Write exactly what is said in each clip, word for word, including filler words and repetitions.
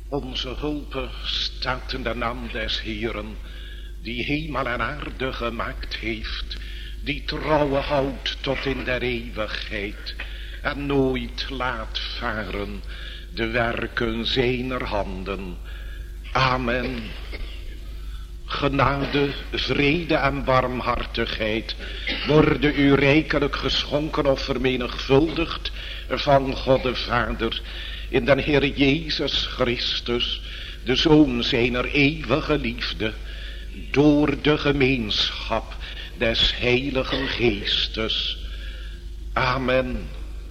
Onze hulpe staat in de naam des Heeren, die hemel en aarde gemaakt heeft, die trouwe houdt tot in der eeuwigheid en nooit laat varen de werken zijner handen. Amen. Genade, vrede en barmhartigheid worden u rijkelijk geschonken of vermenigvuldigd van God de Vader in den Heer Jezus Christus, de Zoon zijner eeuwige liefde, door de gemeenschap des Heiligen Geestes. Amen.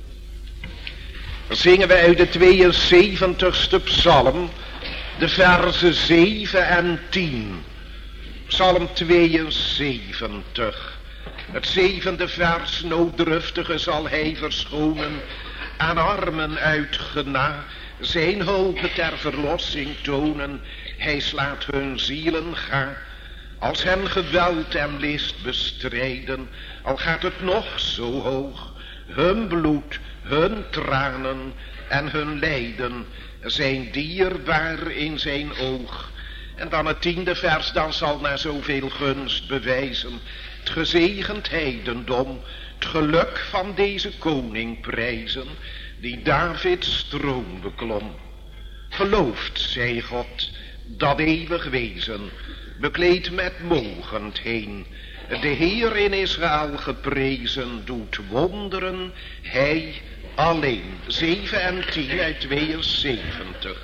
Zingen wij uit de tweeënzeventigste psalm, de verzen zeven en tien. Psalm tweeënzeventig. Het zevende vers: nooddruftige zal hij verschonen, aan armen uit gena, zijn hulp ter verlossing tonen. Hij slaat hun zielen ga, als hen geweld en list bestrijden, al gaat het nog zo hoog. Hun bloed, hun tranen en hun lijden zijn dierbaar in zijn oog. En dan het tiende vers: dan zal na zoveel gunst bewijzen het gezegend heidendom, het geluk van deze koning prijzen, die Davids troon beklom. Geloofd zij God, dat eeuwig wezen, bekleed met mogendheen. De Heer in Israël geprezen, doet wonderen, hij alleen. zeven en tien uit tweeënzeventig.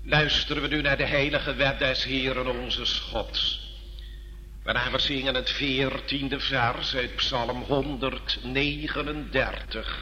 luisteren we nu naar de heilige wet des Heeren onze Gods. Waarna we zingen het veertiende vers uit Psalm honderdnegenendertig.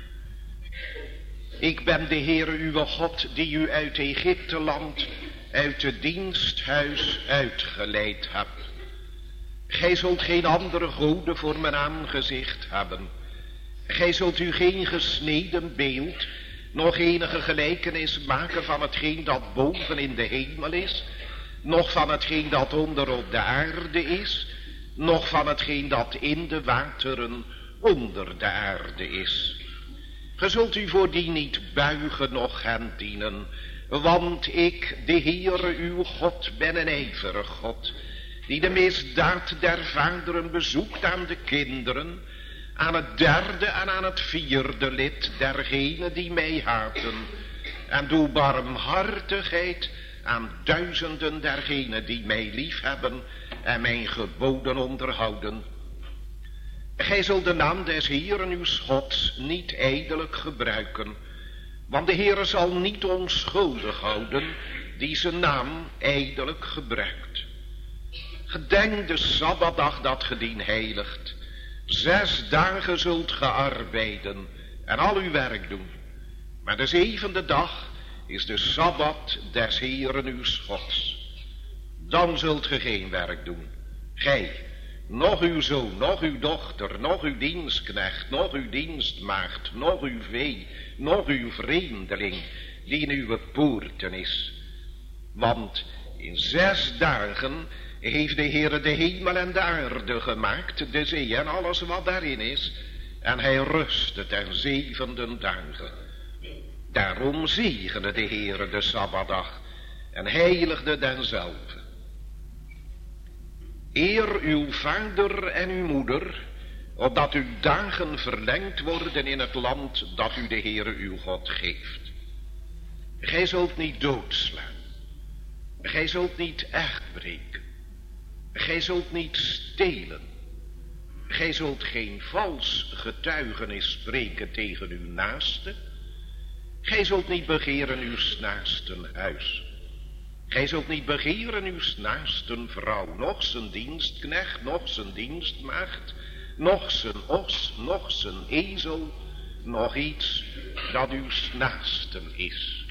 Ik ben de Heere uw God, die u uit Egypteland, uit het diensthuis uitgeleid hebt. Gij zult geen andere goden voor mijn aangezicht hebben. Gij zult u geen gesneden beeld, nog enige gelijkenis maken van hetgeen dat boven in de hemel is, nog van hetgeen dat onder op de aarde is, nog van hetgeen dat in de wateren onder de aarde is. Ge zult u voor die niet buigen, noch hen dienen, want ik, de Heere uw God, ben een ijverig God, die de misdaad der vaderen bezoekt aan de kinderen, aan het derde en aan het vierde lid dergenen die mij haten, en doe barmhartigheid aan duizenden dergenen die mij liefhebben en mijn geboden onderhouden. Gij zult de naam des Heeren uw Gods niet ijdelijk gebruiken, want de Heere zal niet onschuldig houden die zijn naam ijdelijk gebruikt. Gedenk de Sabbatdag dat ge dien heiligt. Zes dagen zult ge arbeiden en al uw werk doen. Maar de zevende dag is de Sabbat des Heeren uw Gods. Dan zult ge geen werk doen. Gij, nog uw zoon, nog uw dochter, nog uw dienstknecht, nog uw dienstmaagd, nog uw vee, nog uw vreemdeling, die in uw poorten is. Want in zes dagen heeft de Heere de hemel en de aarde gemaakt, de zee en alles wat daarin is, en hij rustte ten zevende dagen. Daarom zegende de Heere de Sabbatdag en heiligde denzelve. Eer uw vader en uw moeder, opdat uw dagen verlengd worden in het land dat u de Heere uw God geeft. Gij zult niet doodslaan. Gij zult niet echt breken. Gij zult niet stelen. Gij zult geen vals getuigenis spreken tegen uw naaste. Gij zult niet begeren uw naasten huis. Gij zult niet begeren uw naasten vrouw, noch zijn dienstknecht, noch zijn dienstmaagd, noch zijn os, noch zijn ezel, nog iets dat uw naasten is.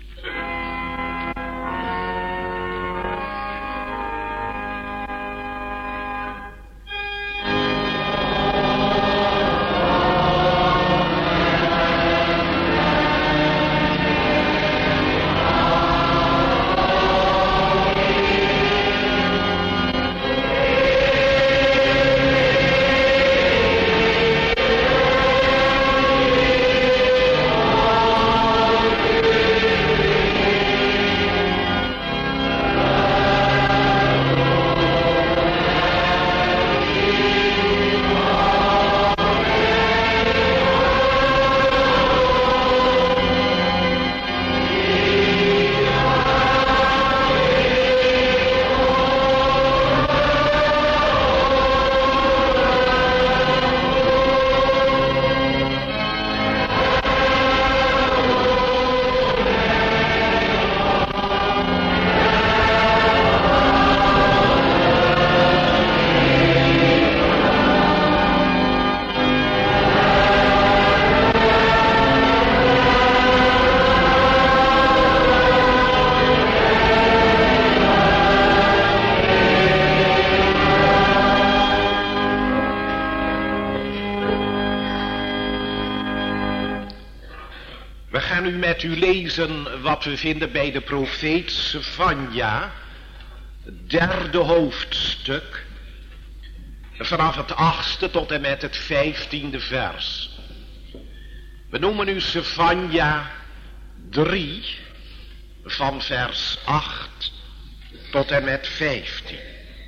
Met u lezen wat we vinden bij de profeet Sefanja, het derde hoofdstuk, vanaf het achtste tot en met het vijftiende vers. We noemen nu Sefanja drie, van vers acht tot en met vijftien.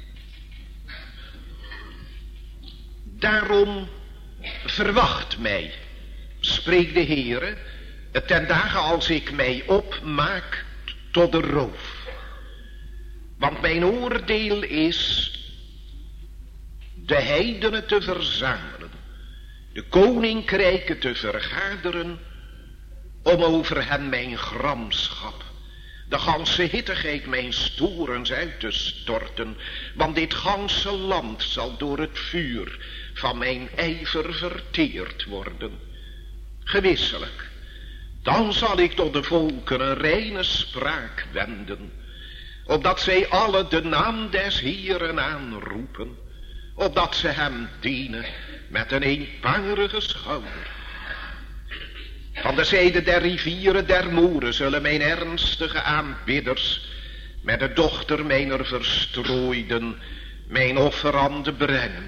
Daarom verwacht mij, spreekt de Heere, ten dagen als ik mij opmaak tot de roof. Want mijn oordeel is de heidenen te verzamelen, de koninkrijken te vergaderen, om over hen mijn gramschap, de ganse hittigheid mijn storens uit te storten, want dit ganse land zal door het vuur van mijn ijver verteerd worden. Gewisselijk, dan zal ik tot de volken een reine spraak wenden, opdat zij alle de naam des Heeren aanroepen, opdat ze hem dienen met een eenparige schouder. Van de zijde der rivieren der Moeren zullen mijn ernstige aanbidders met de dochter mijner verstrooiden mijn offerande brengen.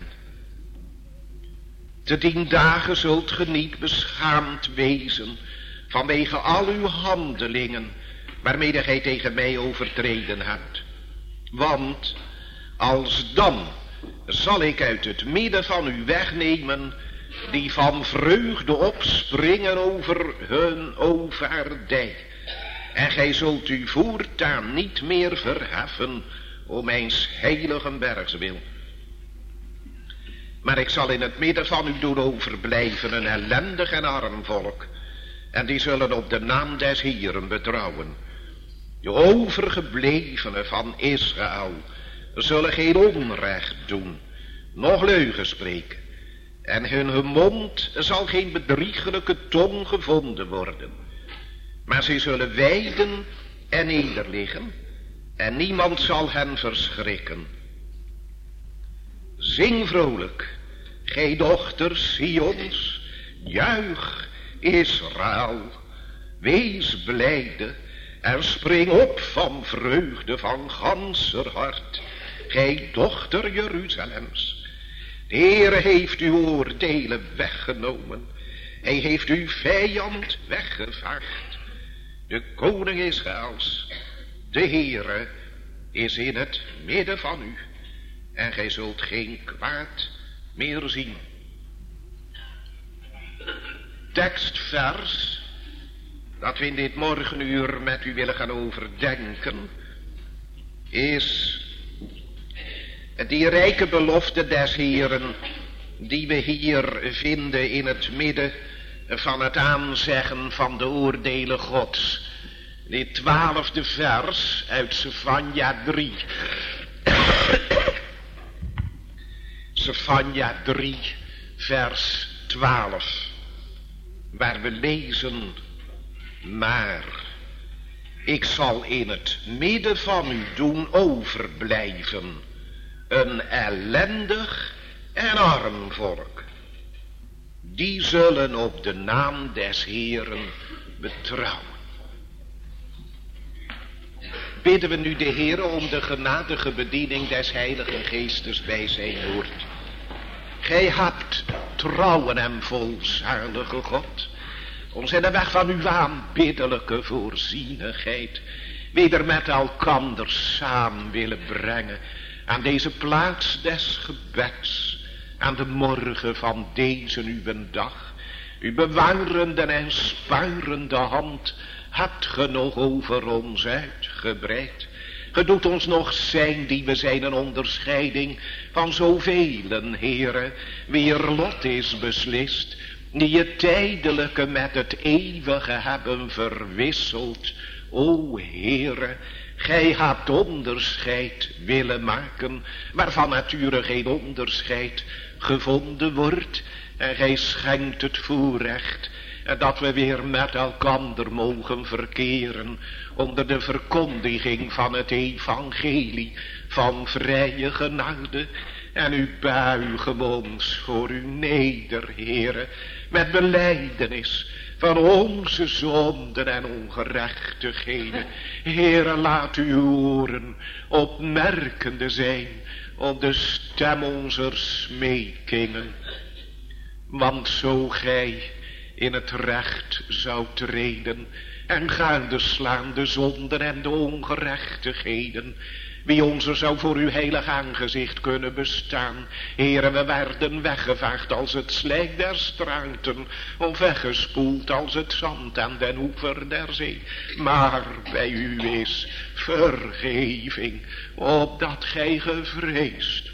Te dien dagen zult ge niet beschaamd wezen vanwege al uw handelingen waarmede gij tegen mij overtreden hebt. Want alsdan zal ik uit het midden van u wegnemen die van vreugde opspringen over hun ovaardij. En gij zult u voortaan niet meer verheffen om mijns heiligen bergs wil. Maar ik zal in het midden van u doen overblijven een ellendig en arm volk, en die zullen op de naam des Heeren betrouwen. De overgeblevenen van Israël zullen geen onrecht doen, noch leugen spreken, en hun mond zal geen bedriegelijke tong gevonden worden. Maar zij zullen wijden en nederliggen, en niemand zal hen verschrikken. Zing vrolijk, gij dochters Sions, juich Israël, wees blijde en spring op van vreugde van ganser hart, gij dochter Jeruzalems. De Heere heeft uw oordelen weggenomen, hij heeft uw vijand weggevaagd. De koning Israëls, de Heere, is in het midden van u, en gij zult geen kwaad meer zien. Tekstvers dat we in dit morgenuur met u willen gaan overdenken, is die rijke belofte des Heeren die we hier vinden in het midden van het aanzeggen van de oordelen Gods. Dit twaalfde vers uit Sefanja drie. Sefanja drie, vers twaalf, waar we lezen: maar ik zal in het midden van u doen overblijven een ellendig en arm volk. Die zullen op de naam des Heeren betrouwen. Bidden we nu de Heere om de genadige bediening des Heiligen Geestes bij zijn woord. Gij hebt trouwen en volzalige God ons in de weg van uw aanbiddelijke voorzienigheid weder met elkander samen willen brengen aan deze plaats des gebeds, aan de morgen van deze uw dag. Uw bewarende en spuirende hand hebt ge nog over ons uitgebreid. Ge doet ons nog zijn die we zijn een onderscheiding van zoveel, Heere, wier lot is beslist, die het tijdelijke met het eeuwige hebben verwisseld. O Heere, gij hebt onderscheid willen maken, waarvan natuurlijk geen onderscheid gevonden wordt. En gij schenkt het voorrecht dat we weer met elkander mogen verkeren onder de verkondiging van het evangelie van vrije genade. En u buigen ons voor u neder, Heere, met belijdenis van onze zonden en ongerechtigheden. Heere, laat uw oren opmerkende zijn op de stem onze smekingen. Want zo gij in het recht zou treden en gadeslaan de zonden en de ongerechtigheden, wie onze zou voor uw heilig aangezicht kunnen bestaan? Heere, we werden weggevaagd als het slijk der straten, of weggespoeld als het zand aan den oever der zee. Maar bij u is vergeving, opdat gij gevreesd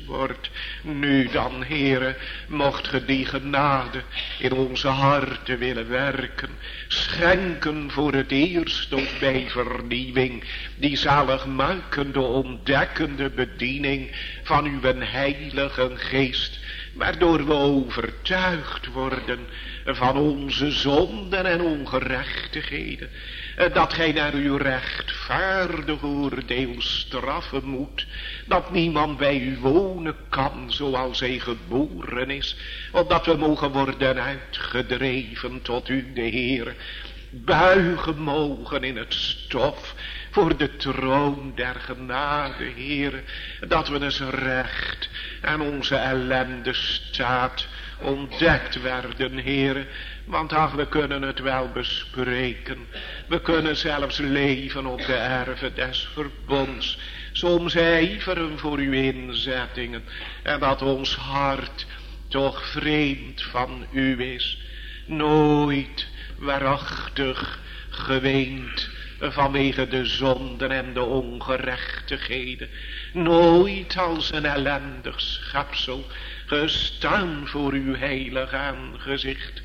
wordt. Nu dan, Heere, mocht ge die genade in onze harten willen werken. Schenken voor het eerst ook bij vernieuwing die zaligmakende, ontdekkende bediening van uw heilige geest, waardoor we overtuigd worden van onze zonden en ongerechtigheden, dat gij naar uw rechtvaardig oordeel straffen moet, dat niemand bij u wonen kan zoals hij geboren is, opdat we mogen worden uitgedreven tot u, de Heer, buigen mogen in het stof voor de troon der genade, Heer, dat we eens recht aan onze ellende staat ontdekt werden, Heer. Want ach, we kunnen het wel bespreken. We kunnen zelfs leven op de erven des verbonds. Soms ijveren voor uw inzettingen. En dat ons hart toch vreemd van u is. Nooit waarachtig geweend vanwege de zonden en de ongerechtigheden. Nooit als een ellendig schepsel gestaan voor uw heilig aangezicht.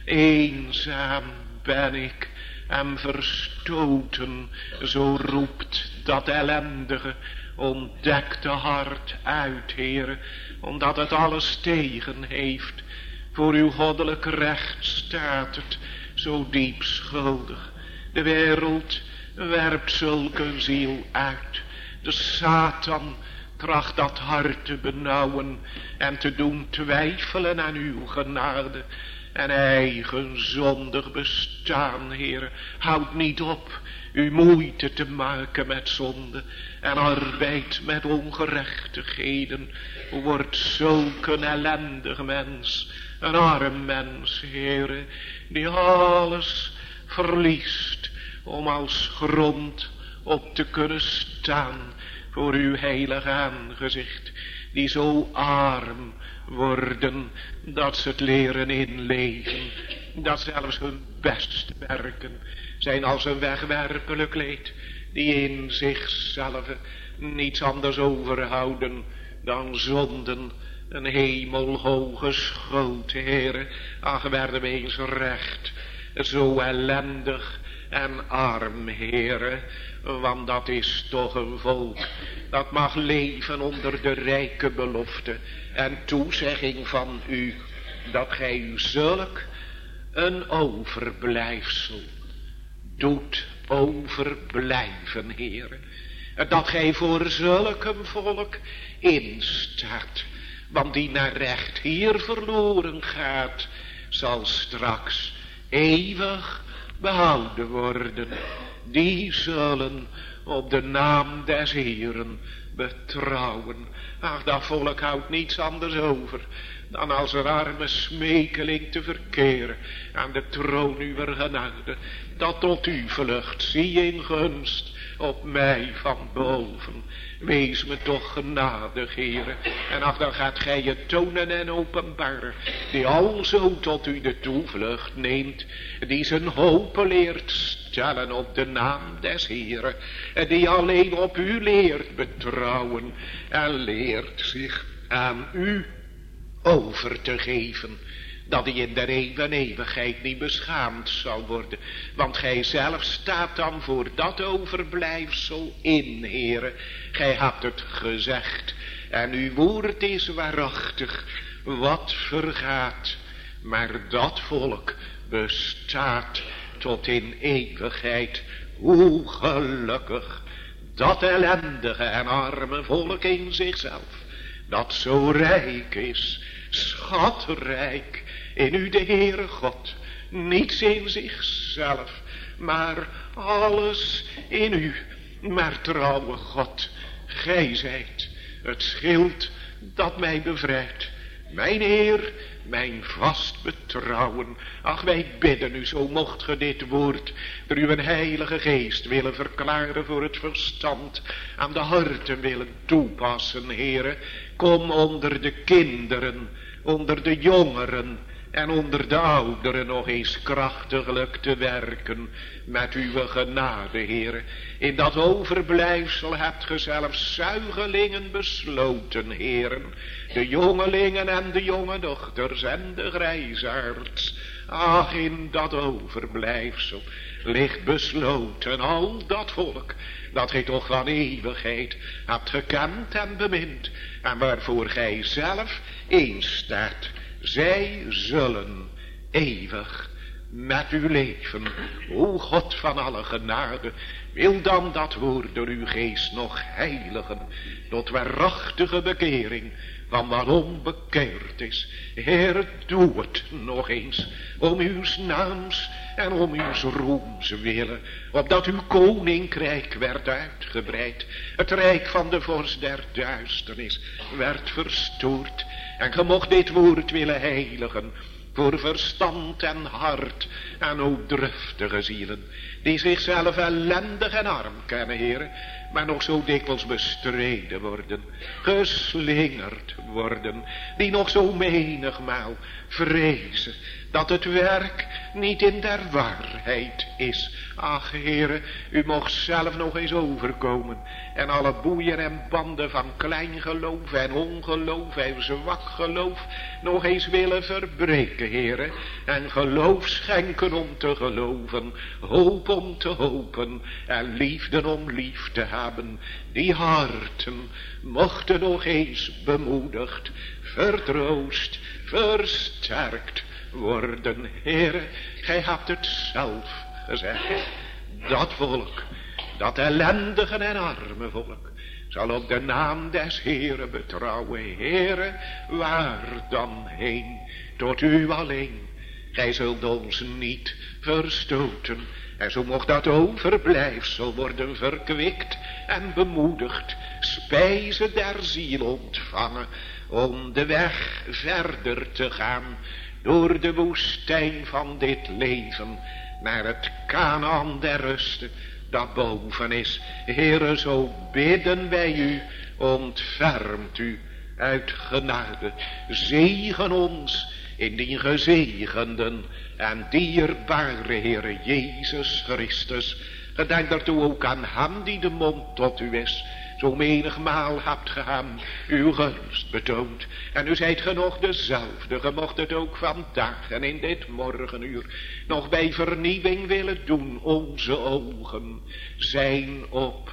Eenzaam ben ik en verstoten, zo roept dat ellendige, ontdekte hart uit, Heere, omdat het alles tegen heeft. Voor uw goddelijk recht staat het zo diep schuldig. De wereld werpt zulke ziel uit. De Satan tracht dat hart te benauwen en te doen twijfelen aan uw genade. En eigen zondig bestaan, Heer, houdt niet op u moeite te maken met zonde en arbeid met ongerechtigheden. Wordt zulke ellendig mens, een arm mens, Heer, die alles verliest om als grond op te kunnen staan voor uw heilig aangezicht, die zo arm worden dat ze het leren inleven, dat zelfs hun beste werken zijn als een wegwerpelijk leed, die in zichzelf niets anders overhouden dan zonden, een hemelhoge schuld, Heere. Ach, werden we eens recht zo ellendig en arm, Heere, want dat is toch een volk dat mag leven onder de rijke belofte en toezegging van u, dat gij u zulk een overblijfsel doet overblijven, Heere, dat gij voor zulk een volk instaat, want die naar recht hier verloren gaat, zal straks eeuwig behouden worden. Die zullen op de naam des Heeren betrouwen. Ach, dat volk houdt niets anders over dan als een arme smekeling te verkeren aan de troon uwer genade, dat tot u vlucht. Zie in gunst op mij van boven. Wees me toch genadig, Heere. En ach, dan gaat gij je tonen en openbaren, die alzo tot u de toevlucht neemt, die zijn hoop leert stellen op de naam des Heeren, en die alleen op u leert betrouwen en leert zich aan u over te geven, dat hij in de eeuwen eeuwigheid niet beschaamd zal worden. Want gij zelf staat dan voor dat overblijfsel in, Heere. Gij hebt het gezegd en uw woord is waarachtig. Wat vergaat, maar dat volk bestaat tot in eeuwigheid. Hoe gelukkig dat ellendige en arme volk in zichzelf, dat zo rijk is, schatrijk in u de Heere God, niets in zichzelf, maar alles in u. Maar trouwe God, gij zijt het schild dat mij bevrijdt, mijn Heer, mijn vast betrouwen. Ach, wij bidden u, zo mocht ge dit woord door uw heilige geest willen verklaren voor het verstand, aan de harten willen toepassen, Heere. Kom onder de kinderen, onder de jongeren, en onder de ouderen nog eens krachtiglijk te werken met uw genade, Heere. In dat overblijfsel hebt ge zelfs zuigelingen besloten, Heeren, de jongelingen en de jonge dochters en de grijsaards. Ach, in dat overblijfsel ligt besloten al dat volk, dat gij toch van eeuwigheid hebt gekend en bemind, en waarvoor gij zelf eens staat. Zij zullen eeuwig met u leven. O God van alle genade, wil dan dat woord door uw geest nog heiligen, tot waarachtige bekering van wat onbekeerd is. Heer, doe het nog eens, om uw naams en om uw roems willen, opdat uw koninkrijk werd uitgebreid. Het rijk van de vorst der duisternis werd verstoord, en ge mocht dit woord willen heiligen, voor verstand en hart en o druftige zielen, die zichzelf ellendig en arm kennen, Heere, maar nog zo dikwijls bestreden worden, geslingerd worden, die nog zo menigmaal vrezen dat het werk niet in der waarheid is. Ach, Heere, u mocht zelf nog eens overkomen en alle boeien en banden van klein geloof en ongeloof en zwak geloof nog eens willen verbreken, Heere, en geloof schenken om te geloven, hoop om te hopen en liefde om lief te hebben. Die harten mochten nog eens bemoedigd, vertroost, versterkt worden. Heere, gij hebt het zelf gezegd. Dat volk, dat ellendige en arme volk, zal op de naam des Heeren betrouwen. Heere, waar dan heen? Tot u alleen. Gij zult ons niet verstoten. En zo mocht dat overblijfsel worden verkwikt en bemoedigd, spijze der ziel ontvangen, om de weg verder te gaan, door de woestijn van dit leven, naar het Kanaan der rusten, dat boven is. Heere, zo bidden wij u, ontfermt u uit genade. Zegen ons in die gezegenden en dierbare Heere Jezus Christus. Gedenk daartoe ook aan hem die de mond tot u is. Zo menigmaal hebt ge hem uw gunst betoond. En u zijt ge nog dezelfde. Ge mocht het ook vandaag en in dit morgenuur nog bij vernieuwing willen doen. Onze ogen zijn op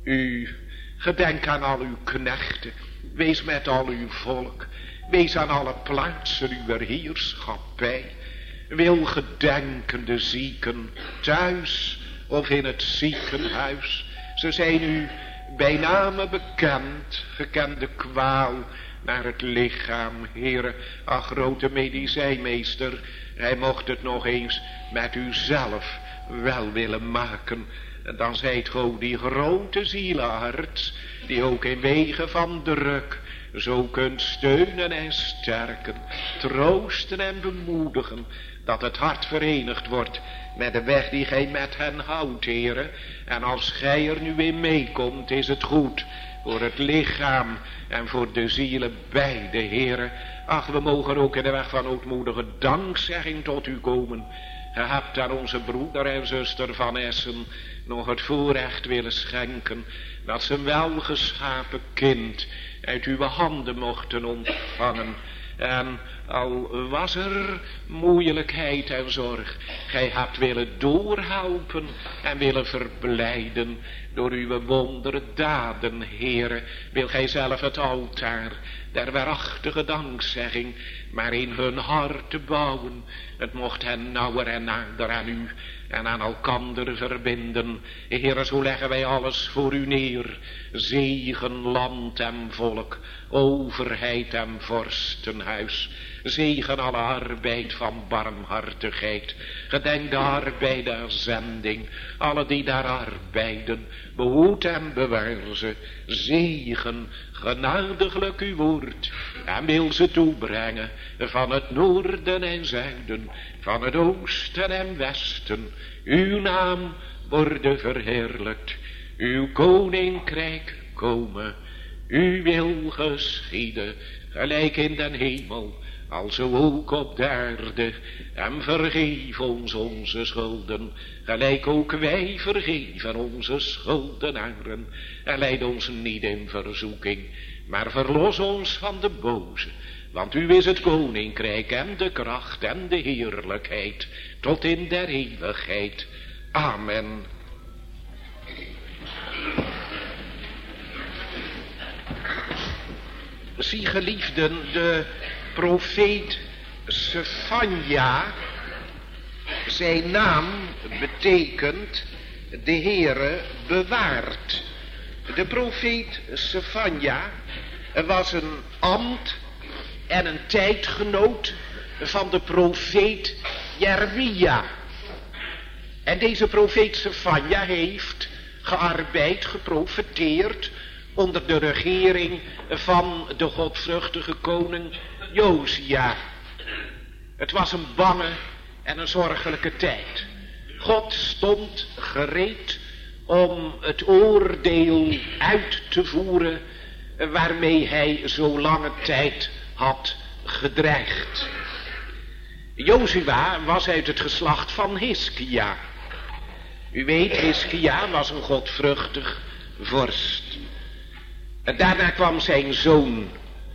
u. Gedenk aan al uw knechten. Wees met al uw volk. Wees aan alle plaatsen uw heerschappij. Wil gedenken de zieken thuis of in het ziekenhuis. Ze zijn u bij name bekend, gekende kwaal naar het lichaam, Heere. Ach, grote medicijnmeester, hij mocht het nog eens met u zelf wel willen maken. En dan zijt ge ook die grote zielenarts, die ook in wegen van druk zo kunt steunen en sterken, troosten en bemoedigen, dat het hart verenigd wordt met de weg die gij met hen houdt, Heere. En als gij er nu in meekomt, is het goed voor het lichaam en voor de zielen beide, Heere. Ach, we mogen ook in de weg van ootmoedige dankzegging tot u komen. Ge hebt aan onze broeder en zuster van Essen nog het voorrecht willen schenken, dat ze een welgeschapen kind uit uw handen mochten ontvangen. En al was er moeilijkheid en zorg, gij hebt willen doorhelpen en willen verblijden door uw wondere daden, Heere. Wil gij zelf het altaar der waarachtige dankzegging maar in hun hart bouwen. Het mocht hen nauwer en nader aan u en aan elkander verbinden. Heere, zo leggen wij alles voor u neer. Zegen, land en volk, overheid en vorstenhuis. Zegen alle arbeid van barmhartigheid. Gedenk de arbeid der zending. Alle die daar arbeiden, behoed en bewaar ze. Zegen, genadiglijk uw woord. En wil ze toebrengen van het noorden en zuiden, van het oosten en westen. Uw naam worden verheerlijkt. Uw koninkrijk komen. Uw wil geschieden, gelijk in den hemel, alzo ook op de aarde. En vergeef ons onze schulden, gelijk ook wij vergeven onze schuldenaren. En leid ons niet in verzoeking, maar verlos ons van de boze. Want u is het koninkrijk en de kracht en de heerlijkheid, tot in der eeuwigheid. Amen. Zie geliefden, de profeet Sefanja, zijn naam betekent de Heere bewaart. De profeet Sefanja was een ambt en een tijdgenoot van de profeet Jeremia. En deze profeet Sefanja heeft gearbeid, geprofeteerd onder de regering van de godvruchtige koning Josia. Het was een bange en een zorgelijke tijd. God stond gereed om het oordeel uit te voeren waarmee hij zo lange tijd had gedreigd. Josua was uit het geslacht van Hiskia. U weet, Hiskia was een godvruchtig vorst. En daarna kwam zijn zoon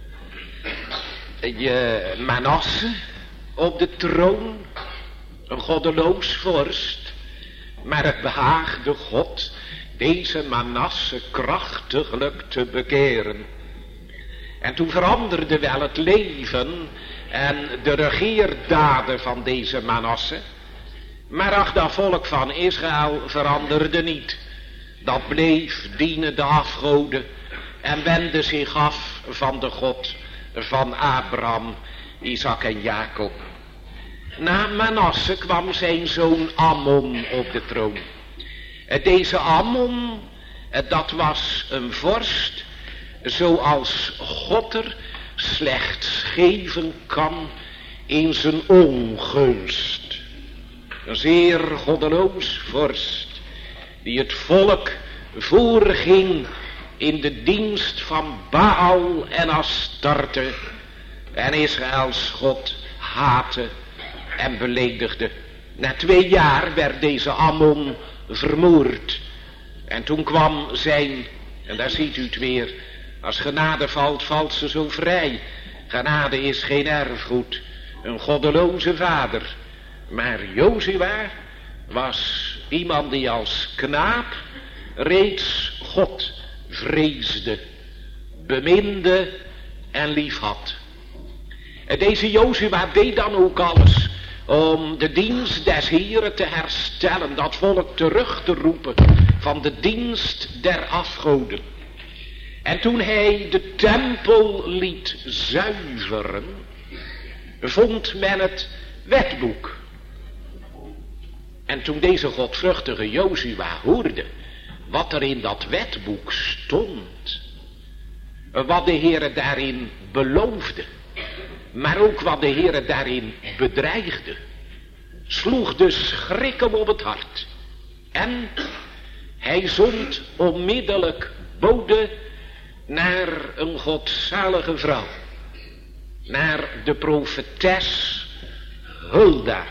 je Manasse op de troon, een goddeloos vorst. Maar het behaagde God deze Manasse krachtiglijk te bekeren. En toen veranderde wel het leven en de regeerdaden van deze Manasse. Maar ach, dat volk van Israël veranderde niet. Dat bleef dienen de afgoden en wendde zich af van de God van Abraham, Isaac en Jacob. Na Manasse kwam zijn zoon Ammon op de troon. Deze Ammon, dat was een vorst zoals God er slechts geven kan in zijn ongunst. Een zeer goddeloos vorst die het volk voorging in de dienst van Baal en Astarte en Israëls God haatte en beledigde. Na twee jaar werd deze Ammon vermoord. En toen kwam zijn, en daar ziet u het weer, als genade valt, valt ze zo vrij. Genade is geen erfgoed, een goddeloze vader. Maar Josua was iemand die als knaap reeds God vreesde, beminde en lief had. En deze Josua deed dan ook alles om de dienst des Heren te herstellen, dat volk terug te roepen van de dienst der afgoden. En toen hij de tempel liet zuiveren, vond men het wetboek. En toen deze godvruchtige Josua hoorde wat er in dat wetboek stond, wat de Heere daarin beloofde, maar ook wat de Heere daarin bedreigde, sloeg de schrik hem op het hart. En hij zond onmiddellijk bode naar een godzalige vrouw, naar de profetes Hulda,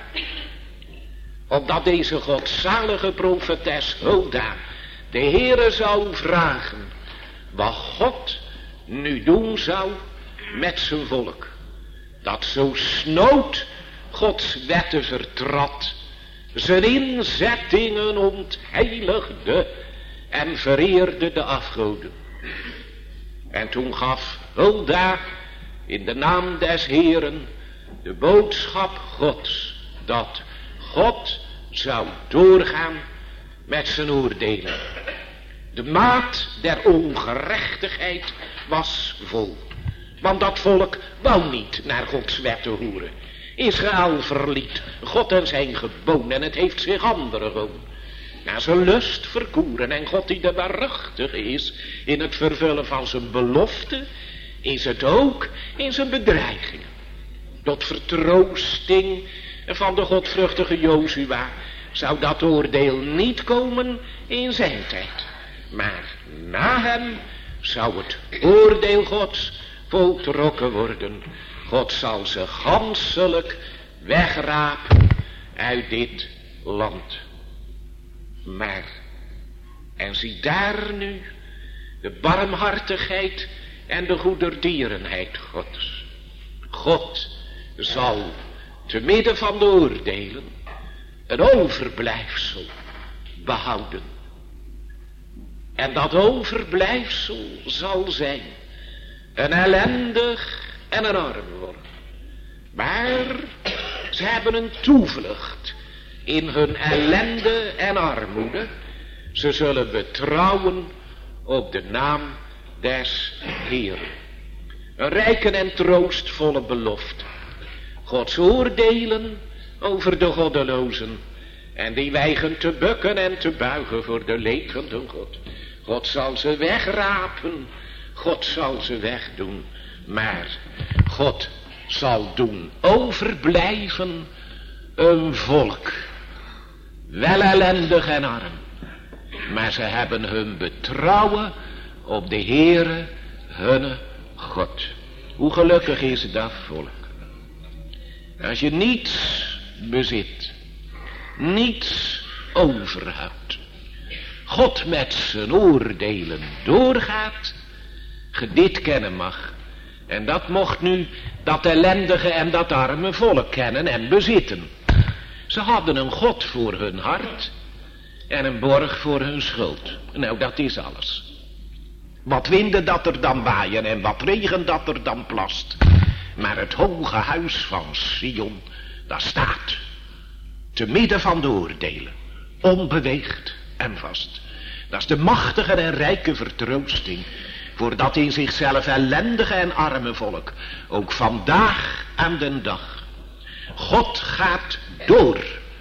opdat deze godzalige profetes Hulda de Heere zou vragen wat God nu doen zou met zijn volk, dat zo snood Gods wetten vertrad, zijn inzettingen ontheiligde en vereerde de afgoden. En toen gaf Hulda in de naam des Heeren de boodschap Gods, dat God zou doorgaan met zijn oordelen. De maat der ongerechtigheid was vol, want dat volk wou niet naar Gods wetten horen. Israël verliet God en zijn geboden en het heeft zich andere gewoon naar zijn lust verkoeren. En God die de waarachtige is in het vervullen van zijn belofte, is het ook in zijn bedreigingen. Tot vertroosting van de godvruchtige Josua zou dat oordeel niet komen in zijn tijd. Maar na hem zou het oordeel Gods voltrokken worden. God zal ze ganselijk wegrapen uit dit land. Maar, en zie daar nu de barmhartigheid en de goederdierenheid Gods. God zal te midden van de oordelen een overblijfsel behouden. En dat overblijfsel zal zijn een ellendig en een arm volk. Maar ze hebben een toevlucht in hun ellende en armoede. Ze zullen betrouwen op de naam des Heeren. Een rijke en troostvolle belofte. Gods oordelen over de goddelozen. En die weigen te bukken en te buigen voor de levende God. God zal ze wegrapen. God zal ze wegdoen. Maar God zal doen overblijven een volk. Wel ellendig en arm. Maar ze hebben hun betrouwen op de Heere hun God. Hoe gelukkig is dat volk. Als je niets bezit. Niets overhoudt. God met zijn oordelen doorgaat. Ge dit kennen mag. En dat mocht nu dat ellendige en dat arme volk kennen en bezitten. Ze hadden een God voor hun hart. En een borg voor hun schuld. Nou, dat is alles. Wat winden dat er dan waaien en wat regen dat er dan plast. Maar het hoge huis van Sion, dat staat te midden van de oordelen. Onbeweegd en vast. Dat is de machtige en rijke vertroosting. Voor dat in zichzelf ellendige en arme volk. Ook vandaag aan den dag. God gaat door.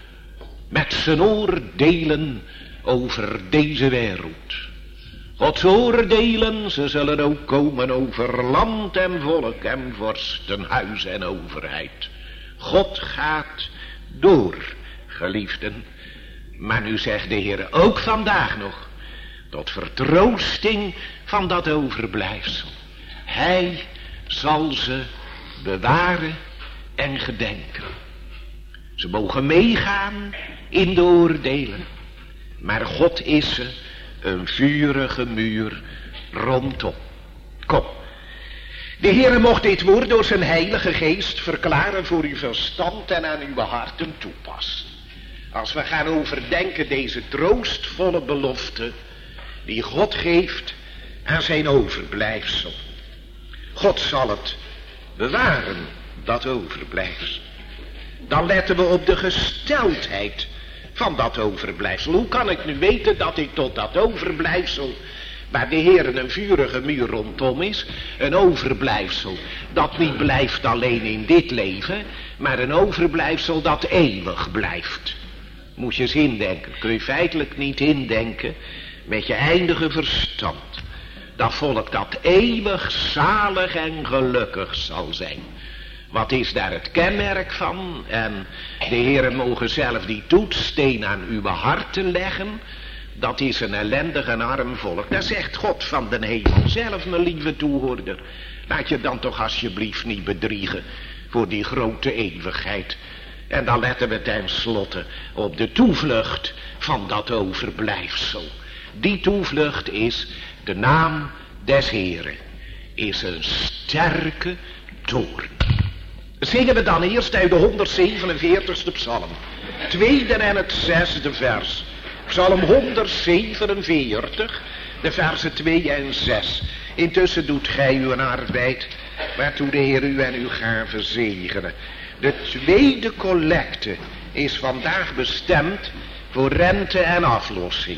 Met zijn oordelen over deze wereld. Gods oordelen, ze zullen ook komen over land en volk en vorsten, huis en overheid. God gaat door, geliefden. Maar nu zegt de Heer ook vandaag nog, tot vertroosting van dat overblijfsel. Hij zal ze bewaren en gedenken. Ze mogen meegaan in de oordelen. Maar God is ze een vurige muur rondom. Kom. De Heere mocht dit woord door zijn heilige geest verklaren voor uw verstand en aan uw harten toepassen. Als we gaan overdenken deze troostvolle belofte die God geeft aan zijn overblijfsel. God zal het bewaren, dat overblijfsel. Dan letten we op de gesteldheid van dat overblijfsel. Hoe kan ik nu weten dat ik tot dat overblijfsel, waar de Heer een vurige muur rondom is, een overblijfsel dat niet blijft alleen in dit leven, maar een overblijfsel dat eeuwig blijft. Moet je eens indenken. Kun je feitelijk niet indenken met je eindige verstand. Dat volk dat eeuwig zalig en gelukkig zal zijn. Wat is daar het kenmerk van? En de Heere mogen zelf die toetssteen aan uw harten leggen. Dat is een ellendig en arm volk. Dat zegt God van den hemel zelf, mijn lieve toehoorder. Laat je dan toch alsjeblieft niet bedriegen voor die grote eeuwigheid. En dan letten we tenslotte op de toevlucht van dat overblijfsel. Die toevlucht is de naam des Heeren. Is een sterke toorn. Zingen we dan eerst uit de honderdzevenenveertigste psalm. Tweede en het zesde vers. Psalm honderdzevenenveertig, de versen twee en zes. Intussen doet gij uw arbeid, waartoe de Heer u en uw gaven zegenen. De tweede collecte is vandaag bestemd voor rente en aflossing.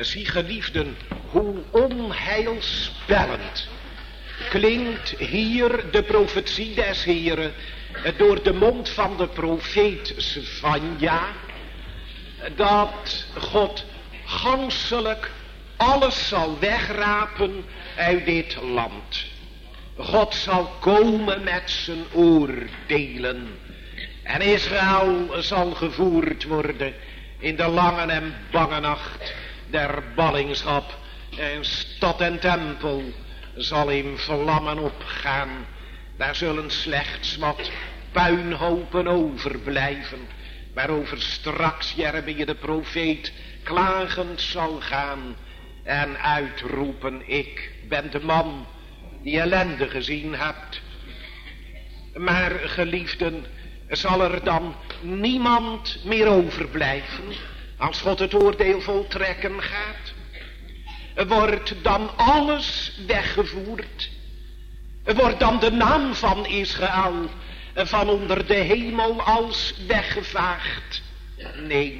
Zie geliefden, hoe onheilspellend klinkt hier de profetie des Heren door de mond van de profeet Sefanja, dat God ganselijk alles zal wegrapen uit dit land. God zal komen met zijn oordelen en Israël zal gevoerd worden in de lange en bange nacht der ballingschap, en stad en tempel zal in vlammen opgaan. Daar zullen slechts wat puinhopen overblijven, waarover straks Jeremia de profeet klagend zal gaan en uitroepen: ik ben de man die ellende gezien hebt. Maar geliefden, zal er dan niemand meer overblijven als God het oordeel voltrekken gaat? Wordt dan alles weggevoerd? Wordt dan de naam van Israël van onder de hemel als weggevaagd? Nee,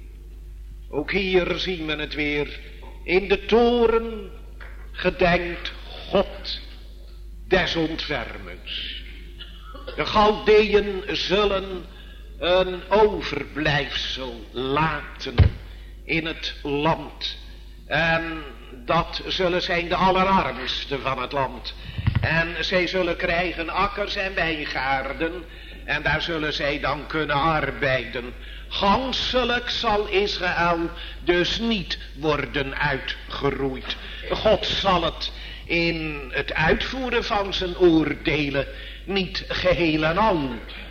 ook hier zien we het weer. In de toren gedenkt God des ontfermens. De Galdeën zullen een overblijfsel laten in het land. En dat zullen zijn de allerarmsten van het land. En zij zullen krijgen akkers en wijngaarden. En daar zullen zij dan kunnen arbeiden. Ganselijk zal Israël dus niet worden uitgeroeid. God zal het in het uitvoeren van zijn oordelen niet geheel en al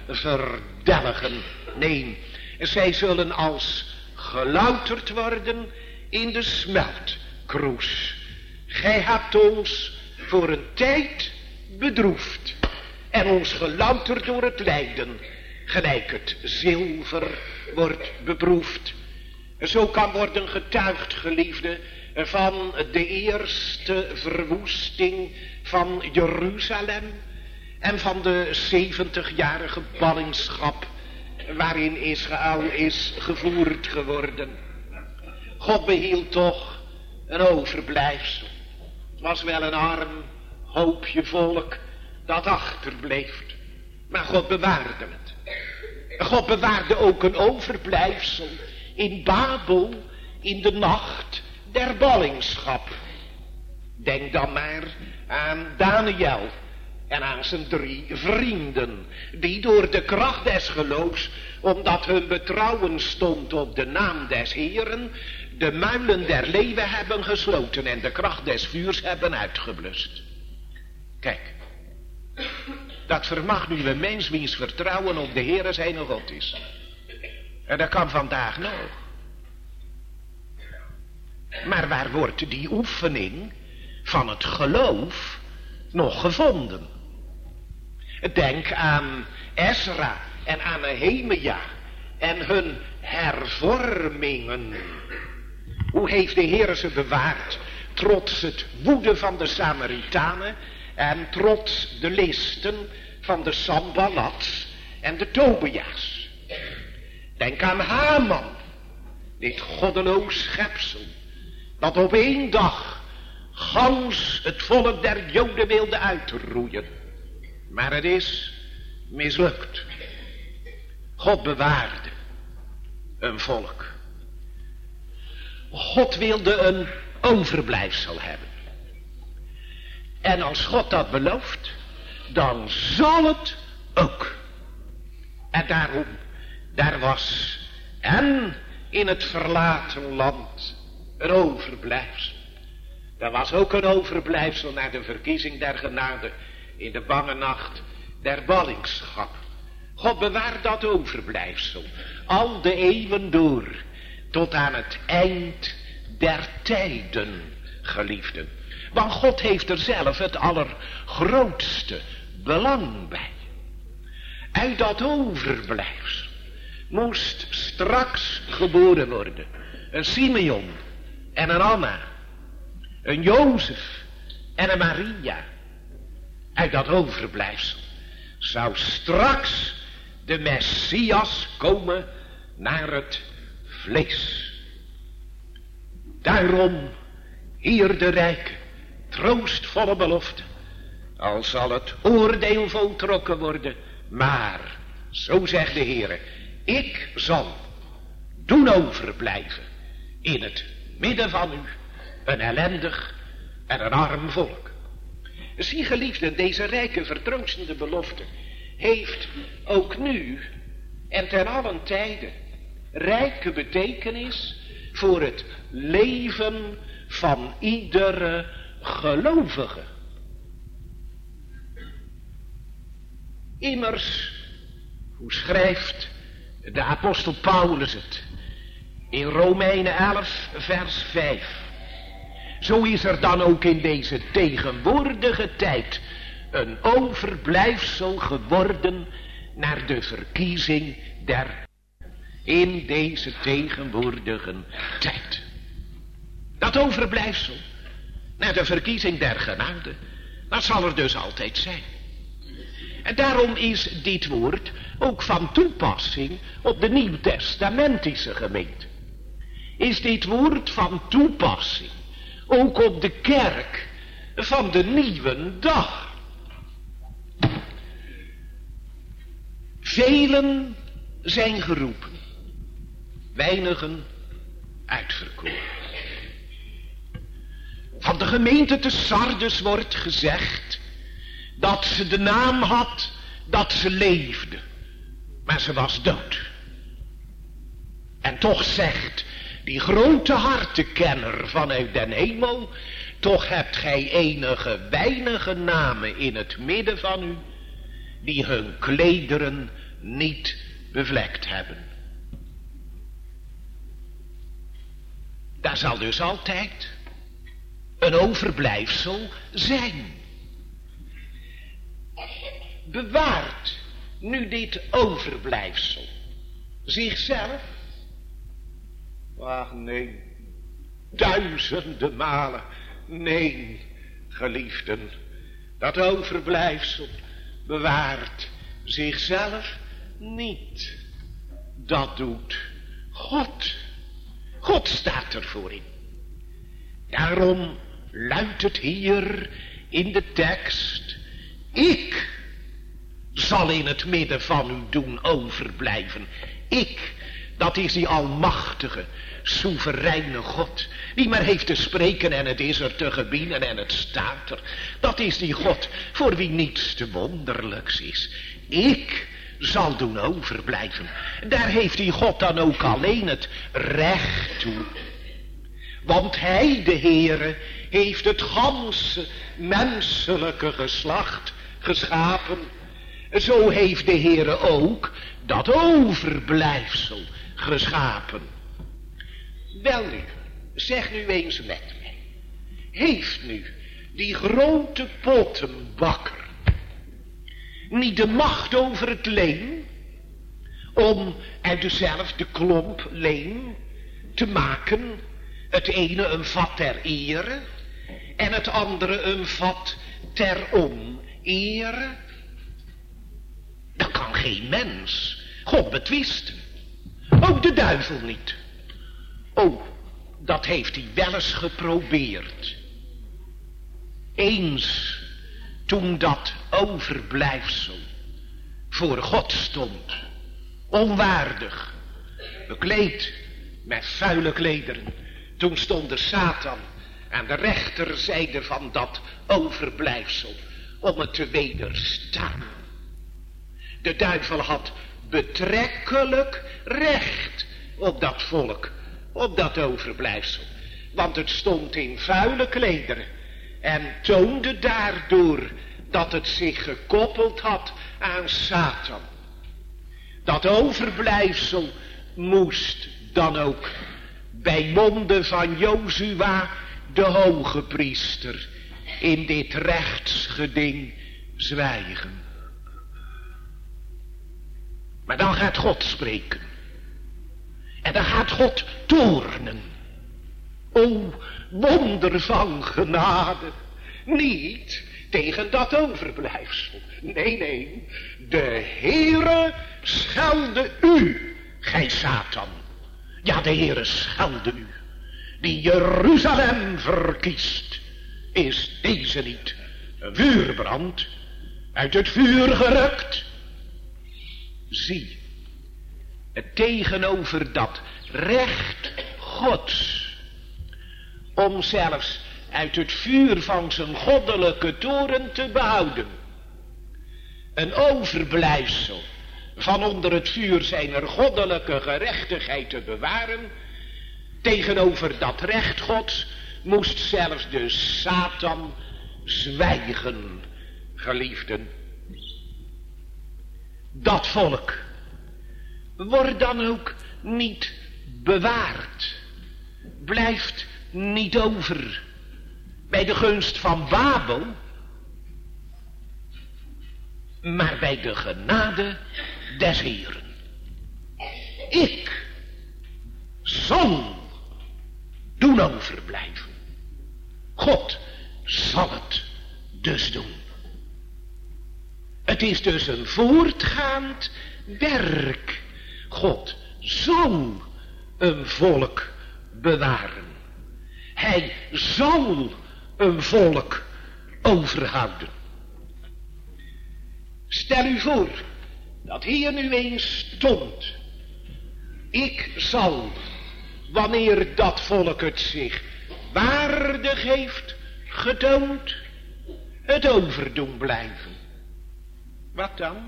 verdelgen. Nee, zij zullen als gelouterd worden in de smeltkroes. Gij hebt ons voor een tijd bedroefd en ons gelouterd door het lijden, gelijk het zilver wordt beproefd. Zo kan worden getuigd, geliefde, van de eerste verwoesting van Jeruzalem en van de zeventigjarige ballingschap waarin Israël is gevoerd geworden. God behield toch een overblijfsel. Het was wel een arm hoopje volk dat achterbleef, maar God bewaarde het. God bewaarde ook een overblijfsel in Babel in de nacht der ballingschap. Denk dan maar aan Daniel en aan zijn drie vrienden, die door de kracht des geloofs, omdat hun betrouwen stond op de naam des Heeren, de muilen der leeuwen hebben gesloten en de kracht des vuurs hebben uitgeblust. Kijk, dat vermag nu een mens wiens vertrouwen op de Heere zijn God is. En dat kan vandaag nog. Maar waar wordt die oefening van het geloof nog gevonden? Denk aan Ezra en aan Nehemia en hun hervormingen. Hoe heeft de Heer ze bewaard trots het woede van de Samaritanen en trots de listen van de Sanballats en de Tobias? Denk aan Haman, dit goddeloos schepsel, dat op één dag gans het volk der Joden wilde uitroeien. Maar het is mislukt. God bewaarde een volk. God wilde een overblijfsel hebben. En als God dat belooft, dan zal het ook. En daarom, daar was en in het verlaten land een overblijfsel. Er was ook een overblijfsel naar de verkiezing der genade in de bange nacht der ballingschap. God bewaart dat overblijfsel al de eeuwen door tot aan het eind der tijden, geliefden. Want God heeft er zelf het allergrootste belang bij. Uit dat overblijfsel moest straks geboren worden een Simeon en een Anna, een Jozef en een Maria. Uit dat overblijfsel zou straks de Messias komen naar het vlees. Daarom, hier de rijke, troostvolle belofte. Al zal het oordeel voltrokken worden, maar, zo zegt de Heere, ik zal doen overblijven in het midden van u een ellendig en een arm volk. Zie geliefden, deze rijke vertroostende belofte heeft ook nu en ten allen tijde rijke betekenis voor het leven van iedere gelovige. Immers, hoe schrijft de apostel Paulus het in Romeinen elf vers vijf. Zo is er dan ook in deze tegenwoordige tijd een overblijfsel geworden naar de verkiezing der in deze tegenwoordige tijd. Dat overblijfsel naar de verkiezing der genade, dat zal er dus altijd zijn. En daarom is dit woord ook van toepassing op de nieuwtestamentische gemeente. Is dit woord van toepassing ook op de kerk van de nieuwe dag. Velen zijn geroepen, weinigen uitverkoren. Van de gemeente te Sardes wordt gezegd dat ze de naam had dat ze leefde, maar ze was dood. En toch zegt die grote hartenkenner vanuit den hemel, toch hebt gij enige weinige namen in het midden van u, die hun klederen niet bevlekt hebben. Daar zal dus altijd een overblijfsel zijn. Bewaart nu dit overblijfsel zichzelf? Ach nee, duizenden malen, nee, geliefden, dat overblijfsel bewaart zichzelf niet. Dat doet God. God staat ervoor in. Daarom luidt het hier in de tekst, ik zal in het midden van u doen overblijven. Ik, dat is die almachtige, soevereine God, die maar heeft te spreken en het is er te gebieden en het staat er. Dat is die God voor wie niets te wonderlijks is. Ik zal doen overblijven. Daar heeft die God dan ook alleen het recht toe. Want hij, de Heere, heeft het ganse menselijke geslacht geschapen. Zo heeft de Heere ook dat overblijfsel geschapen. Wel nu, zeg nu eens met mij. Heeft nu die grote pottenbakker niet de macht over het leem om uit dezelfde klomp leem te maken, het ene een vat ter ere en het andere een vat ter onere? Dat kan geen mens God betwisten. Ook de duivel niet. Oh, dat heeft hij wel eens geprobeerd. Eens toen dat overblijfsel voor God stond, onwaardig, bekleed met vuile klederen, toen stond de Satan aan de rechterzijde van dat overblijfsel om het te wederstaan. De duivel had betrekkelijk recht op dat volk, op dat overblijfsel, want het stond in vuile klederen en toonde daardoor dat het zich gekoppeld had aan Satan. Dat overblijfsel moest dan ook bij monden van Jozua, de hoge priester, in dit rechtsgeding zwijgen. Maar dan gaat God spreken. En dan gaat God toornen. O, wonder van genade. Niet tegen dat overblijfsel. Nee, nee. De Heere schelde u, gij Satan. Ja, de Heere schelde u. die Jeruzalem verkiest, is deze niet een vuurbrand, uit het vuur gerukt? Zie, het tegenover dat recht Gods, om zelfs uit het vuur van zijn goddelijke toren te behouden, een overblijfsel van onder het vuur zijner goddelijke gerechtigheid te bewaren, tegenover dat recht Gods moest zelfs de Satan zwijgen, geliefden. Dat volk wordt dan ook niet bewaard, blijft niet over bij de gunst van Babel, maar bij de genade des Heeren. Ik zal doen overblijven. God zal het dus doen. Het is dus een voortgaand werk. God zal een volk bewaren. Hij zal een volk overhouden. Stel u voor dat hier nu eens stond: ik zal, wanneer dat volk het zich waardig heeft getoond, het overdoen blijven. Wat dan?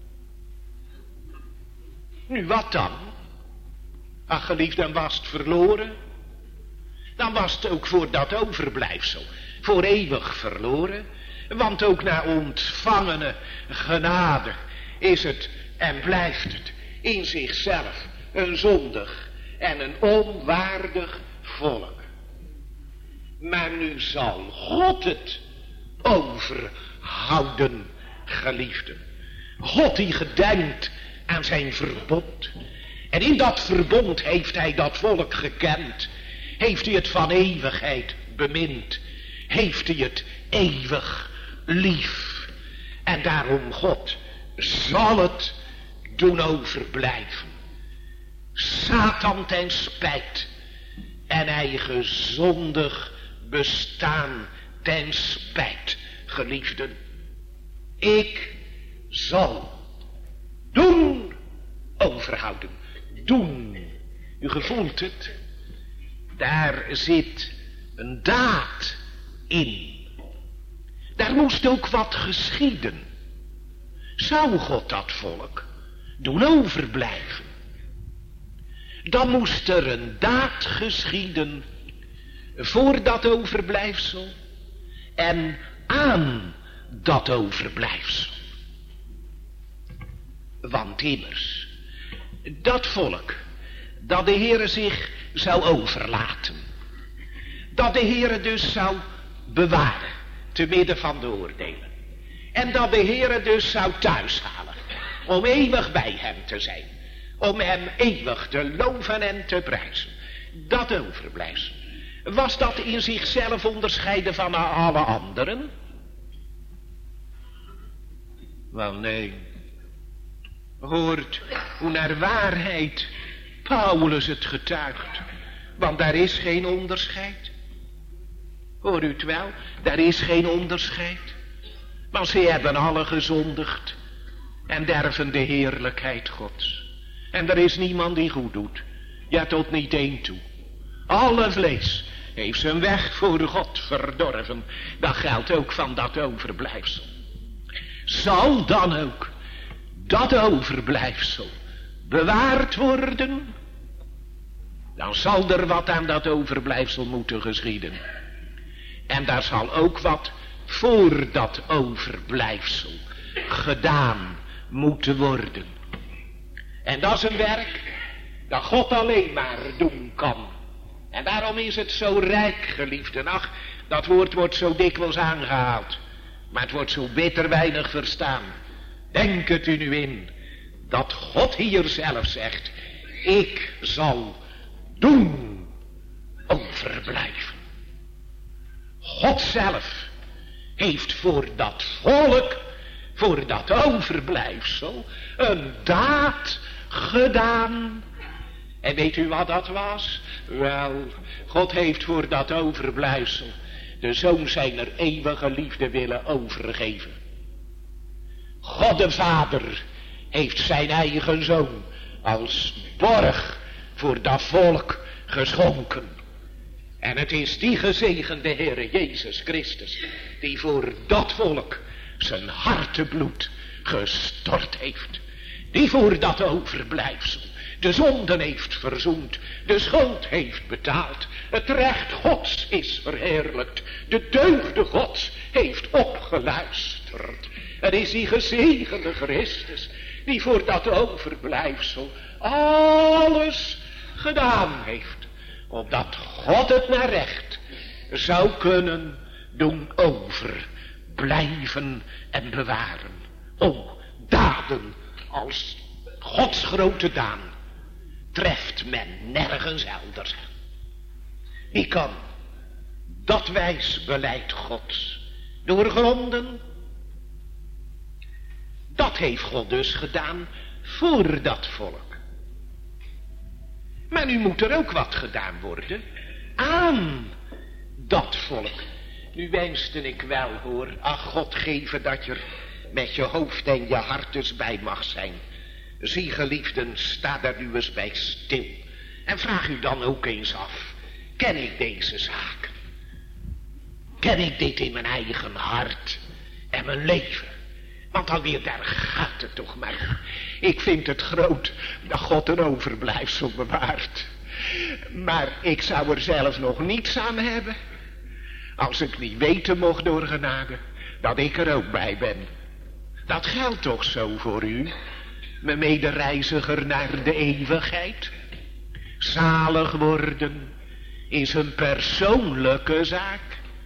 Nu, wat dan? Ach, geliefd, dan was het verloren. Dan was het ook voor dat overblijfsel voor eeuwig verloren. Want ook na ontvangene genade is het en blijft het in zichzelf een zondig en een onwaardig volk. Maar nu zal God het overhouden, geliefden. God die gedenkt aan zijn verbond. En in dat verbond heeft hij dat volk gekend. Heeft hij het van eeuwigheid bemind. Heeft hij het eeuwig lief. En daarom God zal het doen overblijven. Satan ten spijt en eigen zondig bestaan ten spijt, geliefden. Ik zal doen overhouden. Doen. U gevoelt het. Daar zit een daad in. Daar moest ook wat geschieden. Zou God dat volk doen overblijven, dan moest er een daad geschieden voor dat overblijfsel en aan dat overblijfsel. Want immers, dat volk dat de Heere zich zou overlaten, dat de Heere dus zou bewaren te midden van de oordelen, en dat de Heere dus zou thuishalen om eeuwig bij hem te zijn, om hem eeuwig te loven en te prijzen. Dat overblijfsel, was dat in zichzelf onderscheiden van alle anderen? Wel nee. Hoort hoe naar waarheid Paulus het getuigt. Want daar is geen onderscheid. Hoor u het wel? Daar is geen onderscheid. Want ze hebben alle gezondigd en derven de heerlijkheid Gods. En er is niemand die goed doet. Ja, tot niet één toe. Alle vlees heeft zijn weg voor God verdorven. Dat geldt ook van dat overblijfsel. Zal dan ook dat overblijfsel bewaard worden, dan zal er wat aan dat overblijfsel moeten geschieden. En daar zal ook wat voor dat overblijfsel gedaan moeten worden. En dat is een werk dat God alleen maar doen kan. En daarom is het zo rijk, geliefden. Ach, dat woord wordt zo dikwijls aangehaald, maar het wordt zo bitter weinig verstaan. Denk het u nu in, dat God hier zelf zegt: ik zal doen overblijven. God zelf heeft voor dat volk, voor dat overblijfsel, een daad gedaan. En weet u wat dat was? Wel, God heeft voor dat overblijfsel de Zoon zijner eeuwige liefde willen overgeven. God de Vader heeft zijn eigen Zoon als borg voor dat volk geschonken. En het is die gezegende Heere Jezus Christus die voor dat volk zijn hartebloed gestort heeft. Die voor dat overblijfsel de zonden heeft verzoend, de schuld heeft betaald, het recht Gods is verheerlijkt, de deugde Gods heeft opgeluisterd. Het is die gezegende Christus die voor dat overblijfsel alles gedaan heeft, opdat God het naar recht zou kunnen doen overblijven en bewaren. O, daden als Gods grote daan treft men nergens elders. Wie kan dat wijs beleid Gods doorgronden? Dat heeft God dus gedaan voor dat volk. Maar nu moet er ook wat gedaan worden aan dat volk. Nu wenste ik wel, hoor, ach, God geven dat je er met je hoofd en je hart dus bij mag zijn. Zie, geliefden, sta daar nu eens bij stil. En vraag u dan ook eens af, ken ik deze zaken? Ken ik dit in mijn eigen hart en mijn leven? Want alweer, daar gaat het toch maar. Ik vind het groot dat God een overblijfsel bewaart. Maar ik zou er zelf nog niets aan hebben, als ik niet weten mocht door genade dat ik er ook bij ben. Dat geldt toch zo voor u, mijn medereiziger naar de eeuwigheid? Zalig worden is een persoonlijke zaak.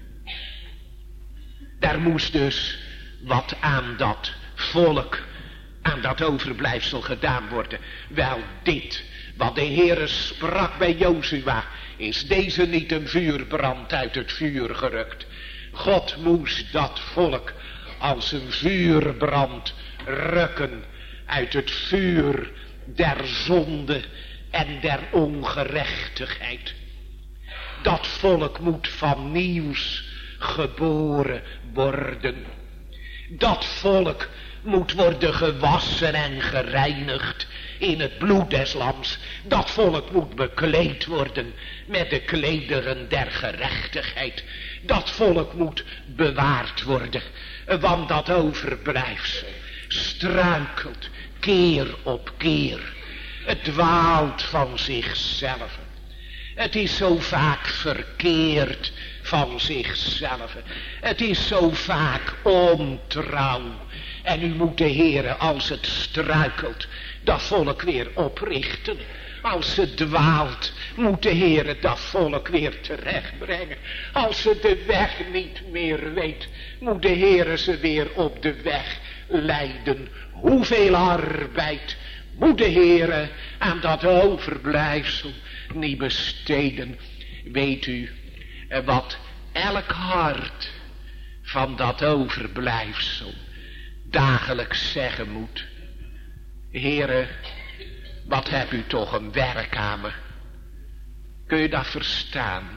Daar moest dus wat aan dat volk, aan dat overblijfsel gedaan worden. Wel, dit wat de Heere sprak bij Jozua, is deze niet een vuurbrand uit het vuur gerukt. God moest dat volk als een vuurbrand rukken uit het vuur der zonde en der ongerechtigheid. Dat volk moet van nieuws geboren worden. Dat volk moet worden gewassen en gereinigd in het bloed des lams. Dat volk moet bekleed worden met de klederen der gerechtigheid. Dat volk moet bewaard worden, want dat overblijfsel struikelt keer op keer. Het dwaalt van zichzelf. Het is zo vaak verkeerd van zichzelf. Het is zo vaak ontrouw. En u moet de Heere, als het struikelt, dat volk weer oprichten. Als het dwaalt, moet de Heere dat volk weer terechtbrengen. Als ze de weg niet meer weet, moet de Heere ze weer op de weg leiden. Hoeveel arbeid moet de Heere aan dat overblijfsel niet besteden? Weet u wat elk hart van dat overblijfsel dagelijks zeggen moet? Heere, wat heb u toch een werk aan me? Kun je dat verstaan?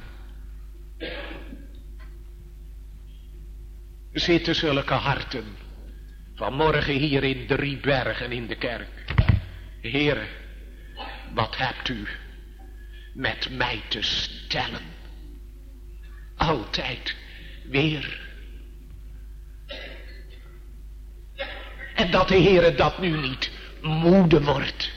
Zitten zulke harten vanmorgen hier in Driebergen in de kerk? Heere, wat hebt u met mij te stellen? Altijd weer. En dat de Heere dat nu niet moede wordt,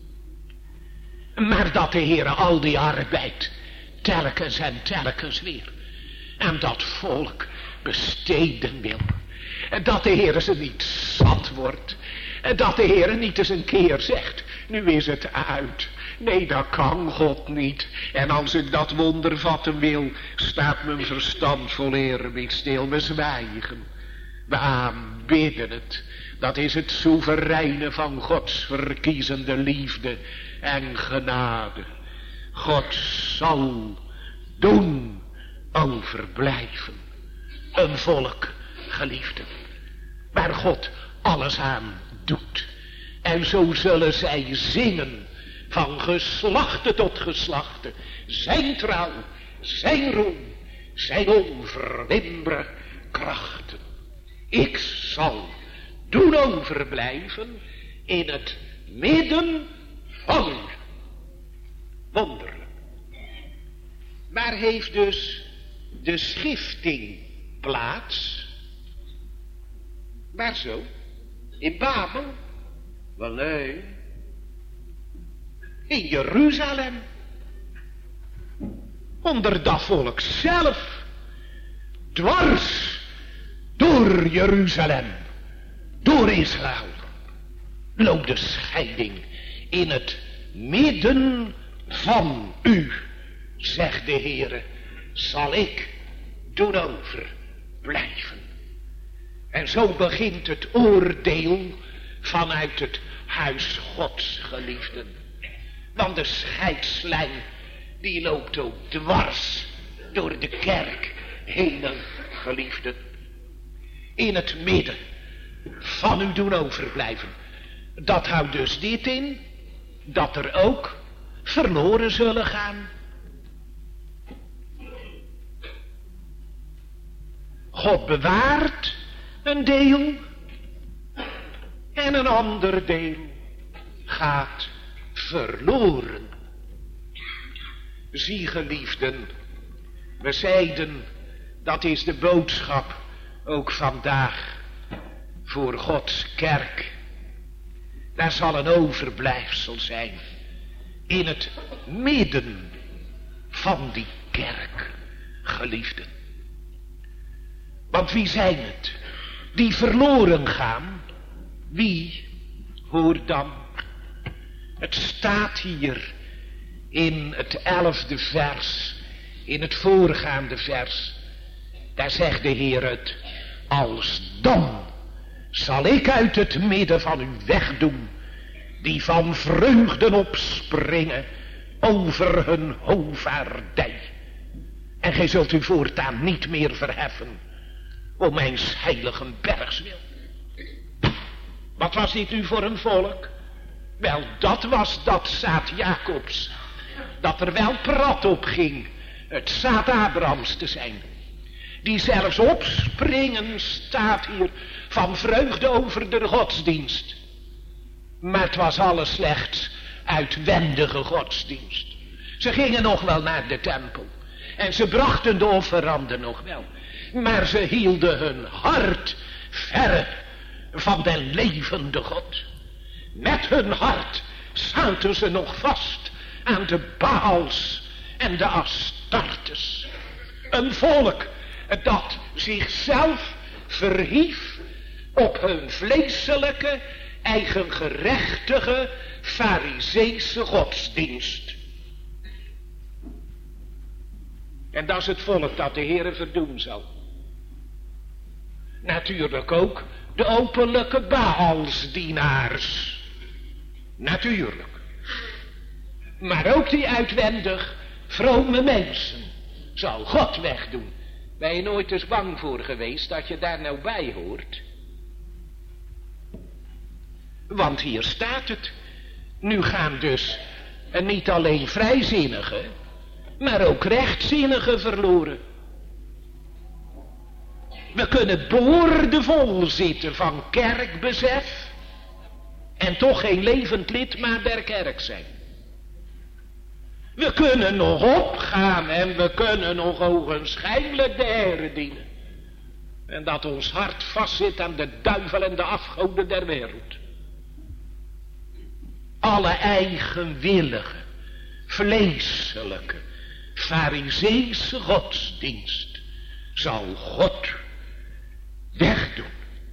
maar dat de Heere al die arbeid telkens en telkens weer aan dat volk besteden wil. En dat de Heere ze niet zat wordt. En dat de Heere niet eens een keer zegt, nu is het uit. Nee, dat kan God niet. En als ik dat wonder vatten wil, staat mijn verstand vol eerbied stil. We zwijgen. We aanbidden het. Dat is het soevereine van Gods verkiezende liefde en genade. God zal doen overblijven. Een volk, geliefden, waar God alles aan doet. En zo zullen zij zingen van geslachte tot geslachte, zijn trouw, zijn roem, zijn onverwinbare krachten. Ik zal doen overblijven in het midden van u. Wonderlijk. Waar heeft dus de schifting plaats? Waar zo? In Babel? Wel nee. In Jeruzalem. Onder dat volk zelf. Dwars door Jeruzalem. Door Israël. Loopt de scheiding in het midden van u, zegt de Heere, zal ik doen overblijven. En zo begint het oordeel vanuit het huis Gods, geliefden. Want de scheidslijn, die loopt ook dwars door de kerk heen, geliefden. In het midden van u doen overblijven. Dat houdt dus dit in, dat er ook verloren zullen gaan. God bewaart een deel en een ander deel gaat verloren. Zie, geliefden, we zeiden, dat is de boodschap ook vandaag voor Gods kerk. Daar zal een overblijfsel zijn in het midden van die kerk, geliefden. Want wie zijn het die verloren gaan? Wie? Hoor dan. Het staat hier in het elfde vers, in het voorgaande vers. Daar zegt de Heer het. Als dan zal ik uit het midden van u wegdoen, die van vreugden opspringen over hun hovaardij. En gij zult u voortaan niet meer verheffen om mijn heilige bergs wil. Wat was dit nu voor een volk? Wel, dat was dat zaad Jacobs, dat er wel prat op ging, het zaad Abrahams te zijn. Die zelfs opspringen, staat hier, van vreugde over de godsdienst. Maar het was alles slechts uitwendige godsdienst. Ze gingen nog wel naar de tempel. En ze brachten de offeranden nog wel. Maar ze hielden hun hart verre van de levende God. Met hun hart zaten ze nog vast aan de Baals en de Astartes. Een volk dat zichzelf verhief op hun vleeselijke, eigengerechtige, fariseese godsdienst. En dat is het volk dat de Heere verdoen zal. Natuurlijk ook de openlijke Baalsdienaars. Natuurlijk. Maar ook die uitwendig vrome mensen zal God wegdoen. Ben je nooit eens bang voor geweest dat je daar nou bij hoort? Want hier staat het. Nu gaan dus niet alleen vrijzinnigen, maar ook rechtzinnigen verloren. We kunnen boordevol zitten van kerkbesef en toch geen levend lid maar der kerk zijn. We kunnen nog opgaan en we kunnen nog ogenschijnlijk de Heere dienen. En dat ons hart vastzit aan de duivel en de afgoden der wereld. Alle eigenwillige, vleeselijke, fariseese godsdienst zal God wegdoen.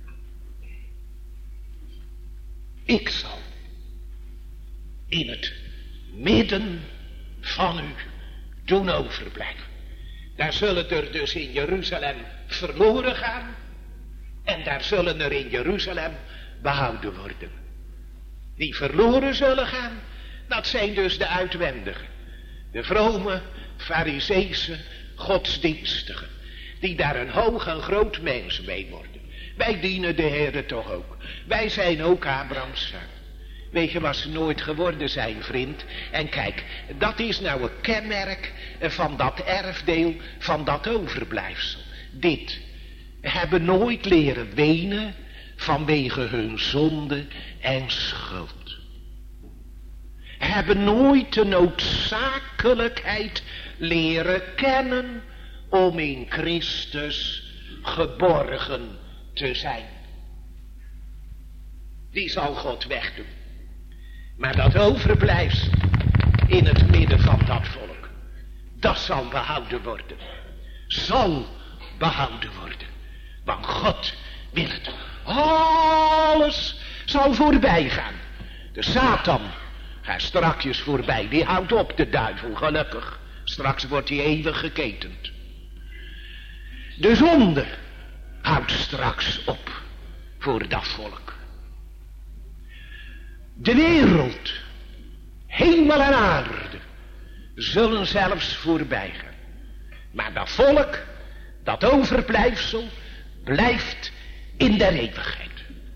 Ik zal in het midden van u doen overblijven. Daar zullen er dus in Jeruzalem verloren gaan. En daar zullen er in Jeruzalem behouden worden. Die verloren zullen gaan, dat zijn dus de uitwendigen. De vrome, fariseese, godsdienstigen. Die daar een hoog en groot mens mee worden. Wij dienen de Heere toch ook. Wij zijn ook Abrahams zoon. Weet je wat ze nooit geworden zijn, vriend? En kijk, dat is nou een kenmerk van dat erfdeel, van dat overblijfsel. Dit. Hebben nooit leren wenen vanwege hun zonde en schuld. Hebben nooit de noodzakelijkheid leren kennen om in Christus geborgen te zijn. Die zal God wegdoen. Maar dat overblijfsel in het midden van dat volk, dat zal behouden worden. Zal behouden worden. Want God wil het. Alles zal voorbij gaan. De Satan gaat strakjes voorbij. Die houdt op, de duivel, gelukkig. Straks wordt hij eeuwig geketend. De zonde houdt straks op voor dat volk. De wereld, hemel en aarde, zullen zelfs voorbij gaan. Maar dat volk, dat overblijfsel, blijft in der eeuwigheid.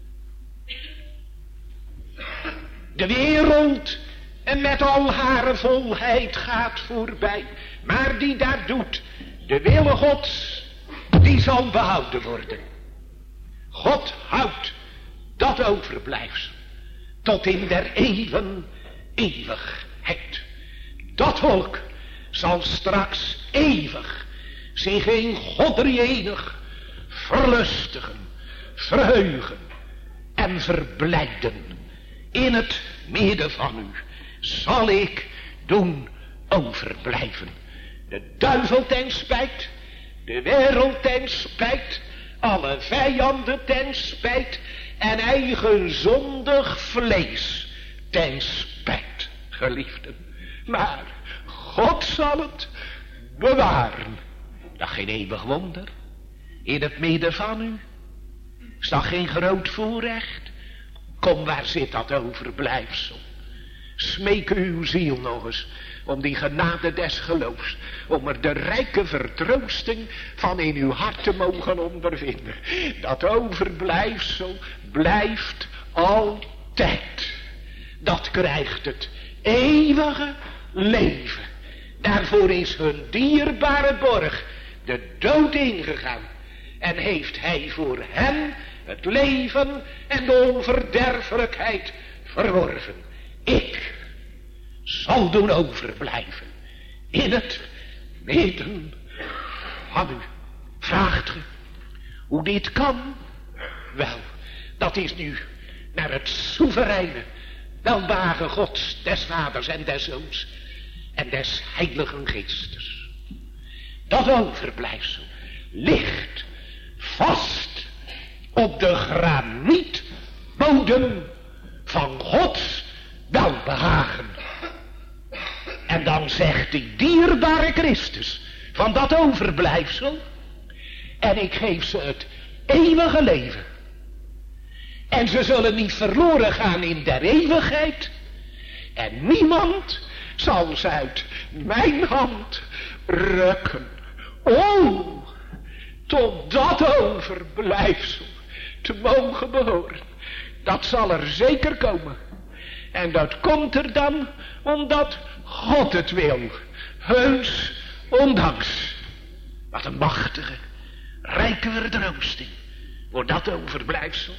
De wereld en met al haar volheid gaat voorbij. Maar die daar doet, de wille Gods, die zal behouden worden. God houdt dat overblijfsel tot in der eeuwen eeuwigheid. Dat volk zal straks eeuwig zich in God drieënig verlustigen, verheugen en verblijden. In het midden van u zal ik doen overblijven. De duivel ten spijt, de wereld ten spijt, alle vijanden ten spijt en eigen zondig vlees ten spijt, geliefden. Maar God zal het bewaren. Dat geen eeuwig wonder in het midden van u? Is dat geen groot voorrecht? Kom, waar zit dat overblijfsel? Smeek uw ziel nog eens om die genade des geloofs, om er de rijke vertroosting van in uw hart te mogen ondervinden. Dat overblijfsel blijft altijd. Dat krijgt het eeuwige leven. Daarvoor is hun dierbare borg de dood ingegaan. En heeft hij voor hen het leven en de onverderfelijkheid verworven. Ik zal doen overblijven in het midden van u. Vraagt ge hoe dit kan? Wel, dat is nu naar het soevereine welbehagen Gods, des Vaders en des Zoons en des Heiligen Geestes. Dat overblijfsel ligt vast op de granietbodem van Gods welbehagen. En dan zegt die dierbare Christus van dat overblijfsel: en ik geef ze het eeuwige leven. En ze zullen niet verloren gaan in der eeuwigheid. En niemand zal ze uit mijn hand rukken. O, tot dat overblijfsel te mogen behoren. Dat zal er zeker komen. En dat komt er dan omdat God het wil. Heus ondanks. Wat een machtige, rijke vertroosting voor dat overblijfsel.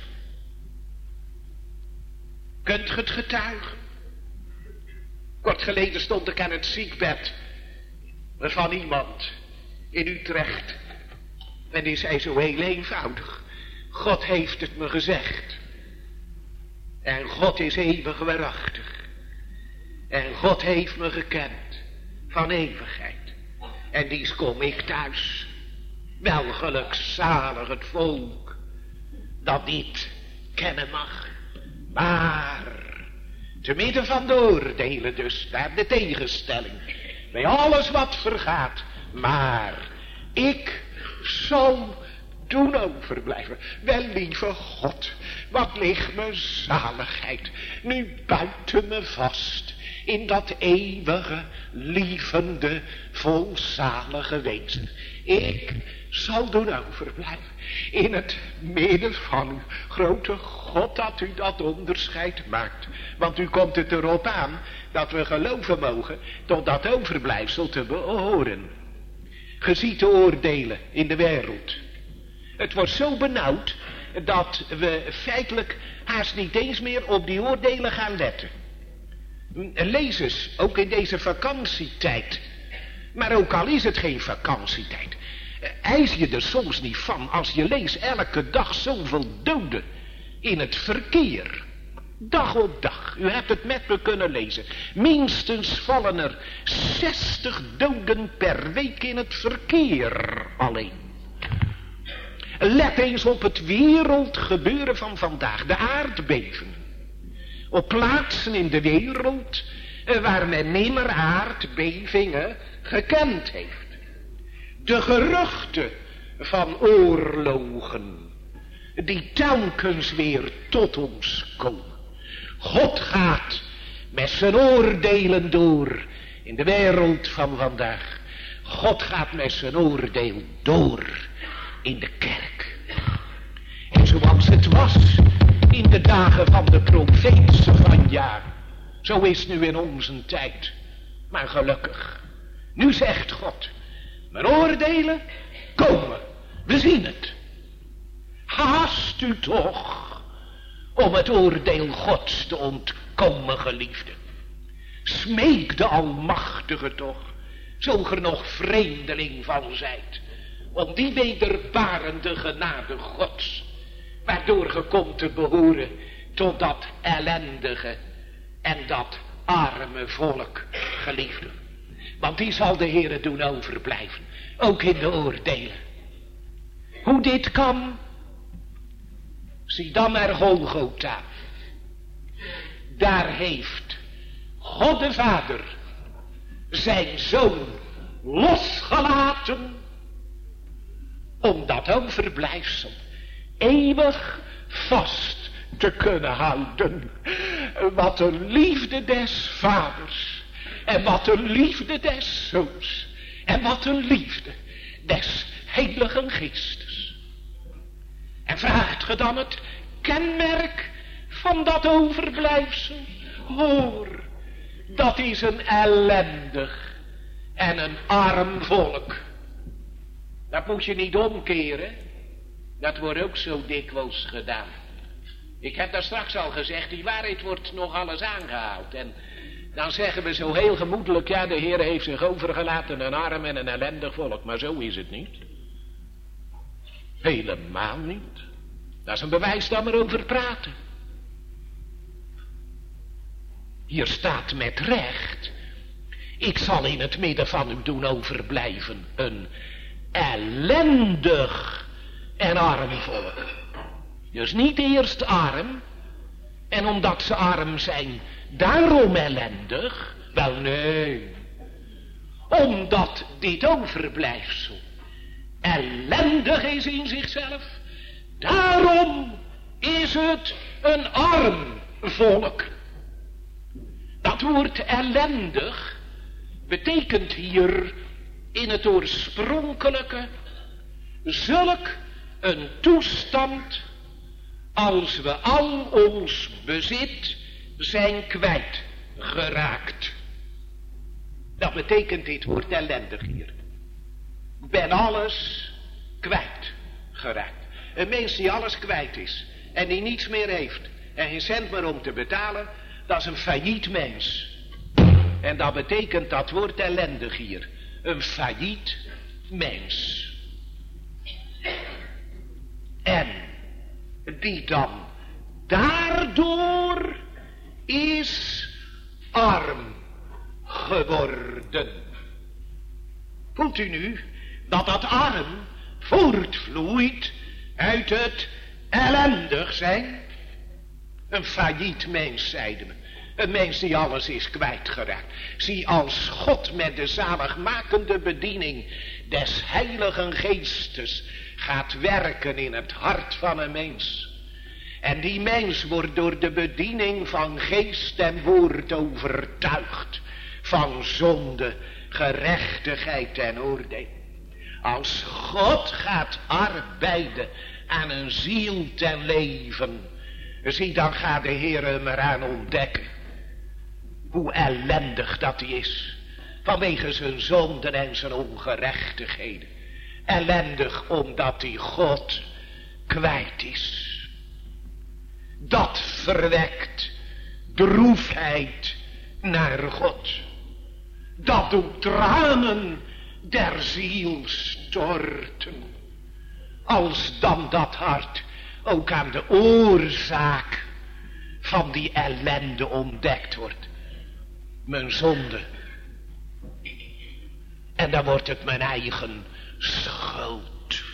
Kunt ge het getuigen? Kort geleden stond ik aan het ziekbed van iemand in Utrecht. En die zei zo heel eenvoudig: God heeft het me gezegd. En God is eeuwig waarachtig. En God heeft me gekend van eeuwigheid. En dies kom ik thuis. Wel gelukzalig het volk dat dit kennen mag. Maar te midden van de oordelen dus, daar de tegenstelling. Bij alles wat vergaat. Maar ik zal doen overblijven. Wel, lieve God, wat ligt me zaligheid nu buiten me vast. in dat eeuwige, lievende, volzalige wezen. Ik zal doen overblijven in het midden van u. Grote God dat u dat onderscheid maakt. Want u komt het erop aan dat we geloven mogen tot dat overblijfsel te behoren. Ge ziet de oordelen in de wereld. Het wordt zo benauwd dat we feitelijk haast niet eens meer op die oordelen gaan letten. Lees eens, ook in deze vakantietijd. Maar ook al is het geen vakantietijd, eis je er soms niet van als je leest elke dag zoveel doden in het verkeer. Dag op dag, u hebt het met me kunnen lezen. Minstens vallen er zestig doden per week in het verkeer alleen. Let eens op het wereldgebeuren van vandaag, de aardbevingen. Op plaatsen in de wereld waar men nimmer aardbevingen gekend heeft. De geruchten van oorlogen die telkens weer tot ons komen. God gaat met zijn oordelen door in de wereld van vandaag. God gaat met zijn oordeel door in de kerk. En zoals het was in de dagen van de profeet Sefanja, zo is nu in onze tijd. Maar gelukkig, nu zegt God, mijn oordelen komen, we zien het. Haast u toch om het oordeel Gods te ontkomen, geliefde. Smeek de Almachtige toch, zo ge nog vreemdeling van zijt, om die wederbarende genade Gods, waardoor ge komt te behoren tot dat ellendige en dat arme volk, geliefde. Want die zal de Heere doen overblijven, ook in de oordelen. Hoe dit kan, zie dan naar Golgotha. Daar heeft God de Vader zijn Zoon losgelaten om dat overblijfsel eeuwig vast te kunnen houden. Wat een liefde des Vaders en wat een liefde des Zoons en wat een liefde des Heiligen Geestes. En vraagt ge dan het kenmerk van dat overblijfsel? Hoor, dat is een ellendig en een arm volk. Dat moet je niet omkeren. Dat wordt ook zo dikwijls gedaan. Ik heb daar straks al gezegd, die waarheid wordt nog alles aangehaald. En dan zeggen we zo heel gemoedelijk, ja, de Heer heeft zich overgelaten, een arm en een ellendig volk. Maar zo is het niet. Helemaal niet. Dat is een bewijs dat we erover praten. Hier staat met recht, ik zal in het midden van u doen overblijven een ellendig en arm volk. Dus niet eerst arm, en omdat ze arm zijn, daarom ellendig. Wel nee, omdat dit overblijfsel ellendig is in zichzelf, daarom is het een arm volk. Dat woord ellendig betekent hier in het oorspronkelijke zulk een toestand als we al ons bezit zijn kwijtgeraakt. Dat betekent dit woord ellendig hier. Ben alles kwijtgeraakt. Een mens die alles kwijt is en die niets meer heeft en geen cent meer om te betalen, dat is een failliet mens. En dat betekent dat woord ellendig hier. Een failliet mens. En die dan daardoor is arm geworden. Voelt u nu dat dat arm voortvloeit uit het ellendig zijn? Een failliet mens, zeiden we. Een mens die alles is kwijtgeraakt. Zie, als God met de zaligmakende bediening des Heiligen Geestes gaat werken in het hart van een mens, En die mens wordt door de bediening van geest en woord overtuigd van zonde, gerechtigheid en oordeel. Als God gaat arbeiden aan een ziel ten leven, zie, dan gaat de Heer hem eraan ontdekken hoe ellendig dat hij is. Vanwege zijn zonden en zijn ongerechtigheden. Ellendig omdat hij God kwijt is. Dat verwekt droefheid naar God. Dat doet tranen der ziel storten. Als dan dat hart ook aan de oorzaak van die ellende ontdekt wordt. Mijn zonde. En dan wordt het mijn eigen schuld.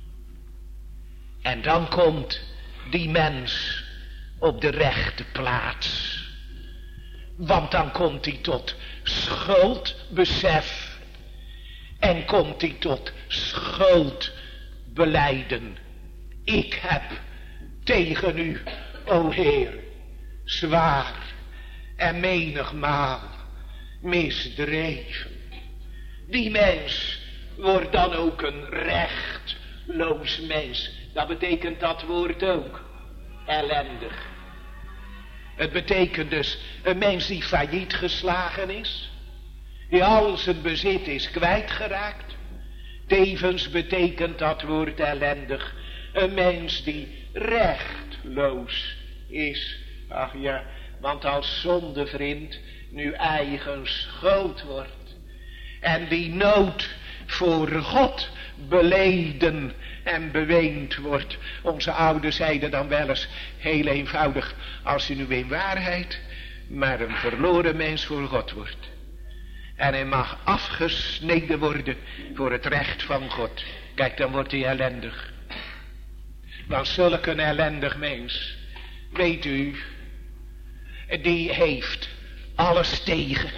En dan komt die mens op de rechte plaats. Want dan komt hij tot schuldbesef. En komt hij tot schuldbelijden. Ik heb tegen u, o Heer, zwaar en menigmaal misdreven. Die mens wordt dan ook een rechtloos mens. Dat betekent dat woord ook. Ellendig. Het betekent dus een mens die failliet geslagen is. Die al zijn bezit is kwijtgeraakt. Tevens betekent dat woord ellendig een mens die rechtloos is. Ach ja, want als zondevriend nu eigen schuld wordt. En die nood voor God beleden en beweend wordt. Onze ouders zeiden dan wel eens heel eenvoudig, als hij nu in waarheid maar een verloren mens voor God wordt. En hij mag afgesneden worden voor het recht van God. Kijk, dan wordt hij ellendig. Want zulk een ellendig mens, weet u, die heeft alles tegen.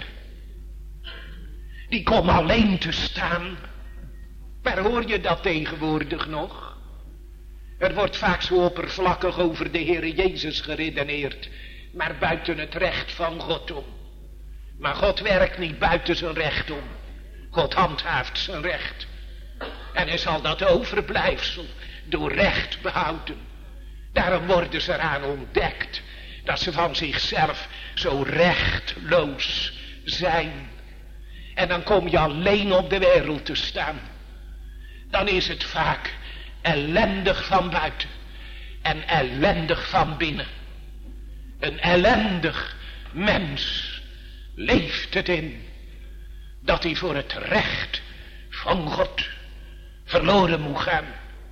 Die komt alleen te staan. Waar hoor je dat tegenwoordig nog? Er wordt vaak zo oppervlakkig over de Heer Jezus geredeneerd, maar buiten het recht van God om. Maar God werkt niet buiten zijn recht om. God handhaaft zijn recht. En hij zal dat overblijfsel door recht behouden. Daarom worden ze eraan ontdekt dat ze van zichzelf zo rechtloos zijn. En dan kom je alleen op de wereld te staan. Dan is het vaak ellendig van buiten en ellendig van binnen. Een ellendig mens leeft het in dat hij voor het recht van God verloren moet gaan.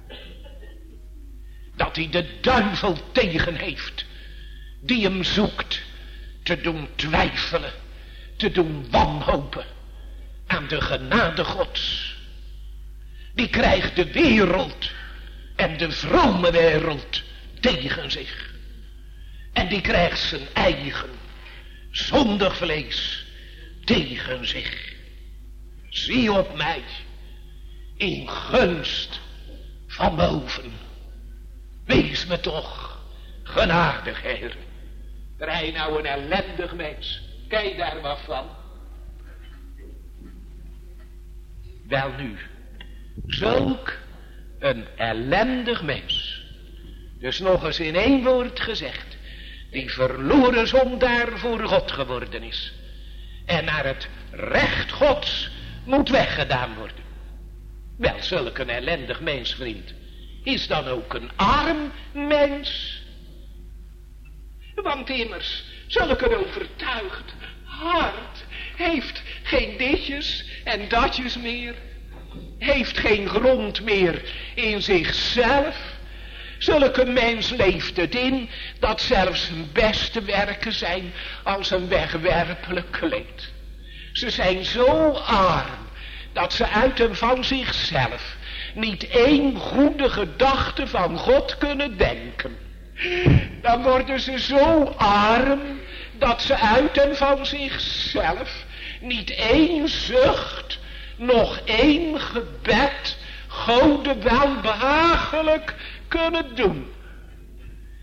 Dat hij de duivel tegen heeft die hem zoekt te doen twijfelen, te doen wanhopen aan de genade Gods. Die krijgt de wereld en de vrome wereld tegen zich. En die krijgt zijn eigen zondig vlees tegen zich. Zie op mij in gunst van boven. Wees me toch genadig, Heer. Rij nou een ellendig mens. Kijk daar wat van. Wel nu, zulk een ellendig mens. Dus nog eens in één woord gezegd. Die verloren zondaar voor God geworden is. En naar het recht Gods moet weggedaan worden. Wel, zulk een ellendig mens, vriend, is dan ook een arm mens. Want immers, zulk een overtuigd hart heeft geen ditjes en datjes meer. Heeft geen grond meer in zichzelf. Zulke mens leeft het in dat zelfs zijn beste werken zijn als een wegwerpelijk kleed. Ze zijn zo arm dat ze uit en van zichzelf niet één goede gedachte van God kunnen denken. Dan worden ze zo arm dat ze uit en van zichzelf niet één zucht, nog één gebed Gode welbehagelijk kunnen doen.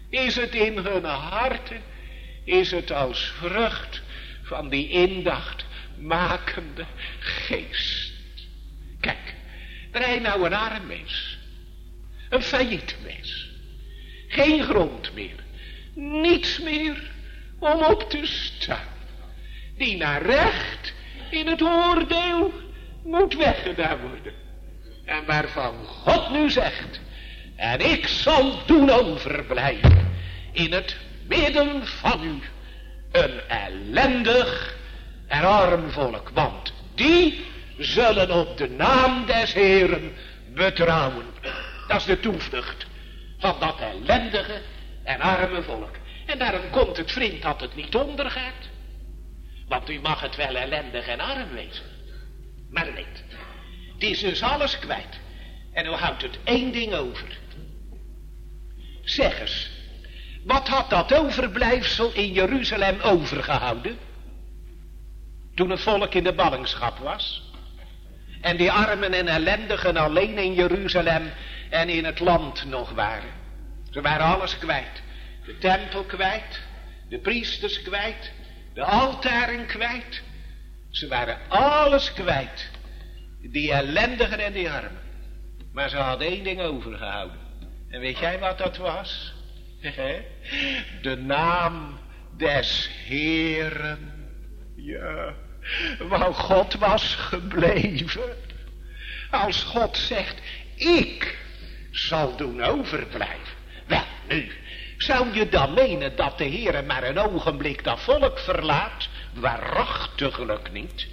Is het in hun harten, is het als vrucht van die indachtmakende geest. Kijk, er is nou een arm mens, een failliet mens, geen grond meer, niets meer om op te staan, die naar recht in het oordeel moet weggedaan worden. En waarvan God nu zegt, en ik zal doen overblijven in het midden van u een ellendig en arm volk, want die zullen op de naam des Heeren betrouwen. Dat is de toevlucht van dat ellendige en arme volk. En daarom komt het vriend dat het niet ondergaat. Want u mag het wel ellendig en arm wezen. Maar weet, die is dus alles kwijt. En u houdt het één ding over. Zeg eens, wat had dat overblijfsel in Jeruzalem overgehouden? Toen het volk in de ballingschap was. En die armen en ellendigen alleen in Jeruzalem en in het land nog waren. Ze waren alles kwijt. De tempel kwijt, de priesters kwijt, de altaren kwijt. Ze waren alles kwijt. Die ellendigen en die armen. Maar ze hadden één ding overgehouden. En weet jij wat dat was? De naam des Heeren. Ja, want God was gebleven. Als God zegt, ik zal doen overblijven. Wel, nu, zou je dan menen dat de Heere maar een ogenblik dat volk verlaat? Waarachtiglijk niet.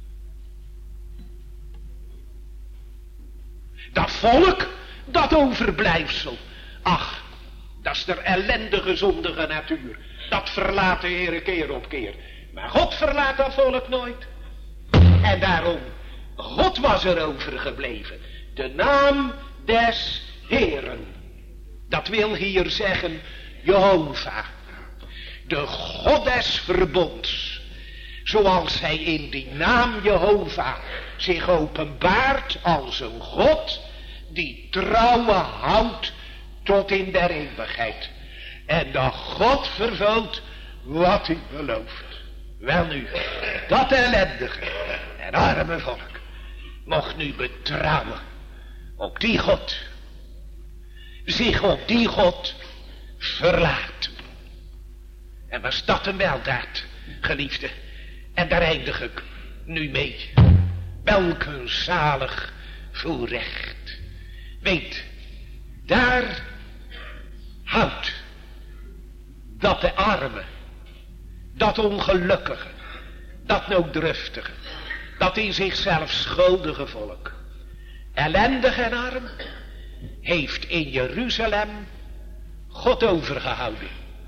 Dat volk, dat overblijfsel. Ach, dat is de ellendige zondige natuur. Dat verlaat de Heere keer op keer. Maar God verlaat dat volk nooit. En daarom, God was er overgebleven. De naam des Heeren. Dat wil hier zeggen, Jehovah. De God des verbonds. Zoals hij in die naam Jehovah zich openbaart als een God die trouwe houdt tot in der eeuwigheid. En dat God vervult wat hij belooft. Wel nu, dat ellendige en arme volk mocht nu betrouwen op die God. Zich op die God verlaten. En was dat een weldaad, geliefde. En daar eindig ik nu mee. Welk een zalig voorrecht. Weet, daar houdt dat de arme, dat ongelukkige, dat nooddruftige, dat in zichzelf schuldige volk, ellendig en arm, heeft in Jeruzalem God overgehouden.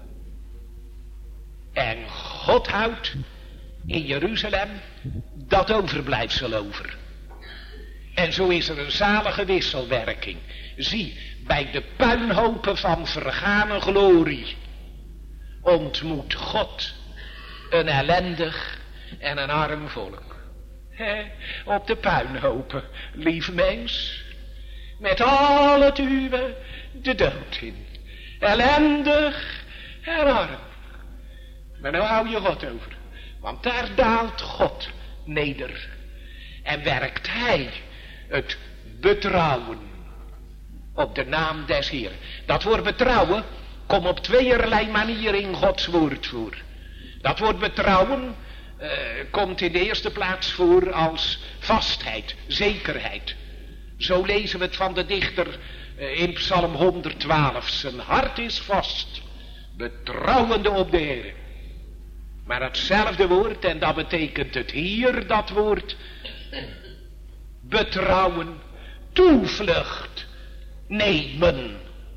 En God houdt in Jeruzalem dat overblijfsel over. En zo is er een zalige wisselwerking. Zie, bij de puinhopen van vergane glorie ontmoet God een ellendig en een arm volk. He, op de puinhopen, lief mens, met al het uwe de dood in. Ellendig en arm. Maar nou hou je God over. Want daar daalt God neder. En werkt hij het betrouwen op de naam des Heeren. Dat woord betrouwen komt op tweeërlei manieren in Gods woord voor. Dat woord betrouwen uh, komt in de eerste plaats voor als vastheid, zekerheid. Zo lezen we het van de dichter uh, in Psalm honderdtwaalf. Zijn hart is vast, betrouwende op de Heer. Maar hetzelfde woord, en dat betekent het hier, dat woord, betrouwen, toevlucht nemen.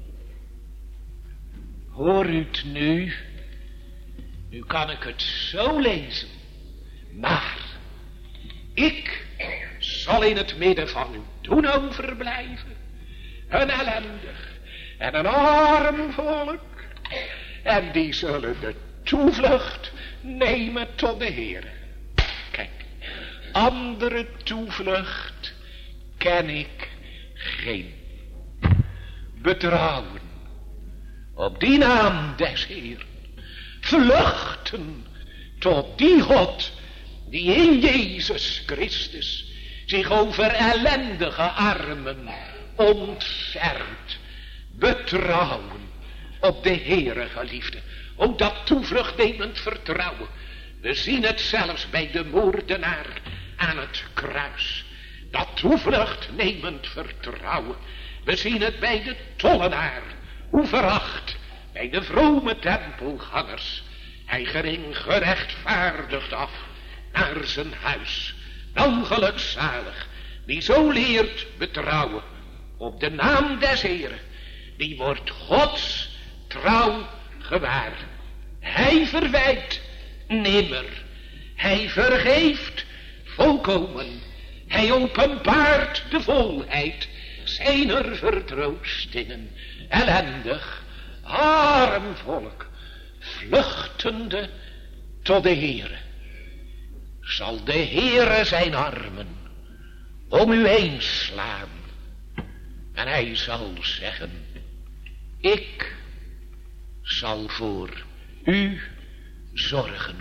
Hoor u het nu? Nu kan ik het zo lezen. Maar ik zal in het midden van u doen overblijven. Een ellendig en een arm volk. En die zullen de toevlucht nemen tot de Heer. Kijk, andere toevlucht ken ik geen. Betrouwen op die naam des Heeren. Vluchten tot die God die in Jezus Christus zich over ellendige armen ontfermt. Betrouwen op de Heere, geliefde. Ook dat toevluchtnemend vertrouwen. We zien het zelfs bij de moordenaar aan het kruis. Dat toevluchtnemend vertrouwen. We zien het bij de tollenaar. Hoe veracht bij de vrome tempelgangers. Hij gering gerechtvaardigd af naar zijn huis. Dan gelukzalig die zo leert betrouwen op de naam des Heeren. Die wordt Gods trouw gewaar. Hij verwijt nimmer. Hij vergeeft volkomen. Hij openbaart de volheid zijner vertroostingen. Ellendig, arm volk, vluchtende tot de Heere. Zal de Heere zijn armen om u heen slaan. En hij zal zeggen, ik zal voor u zorgen.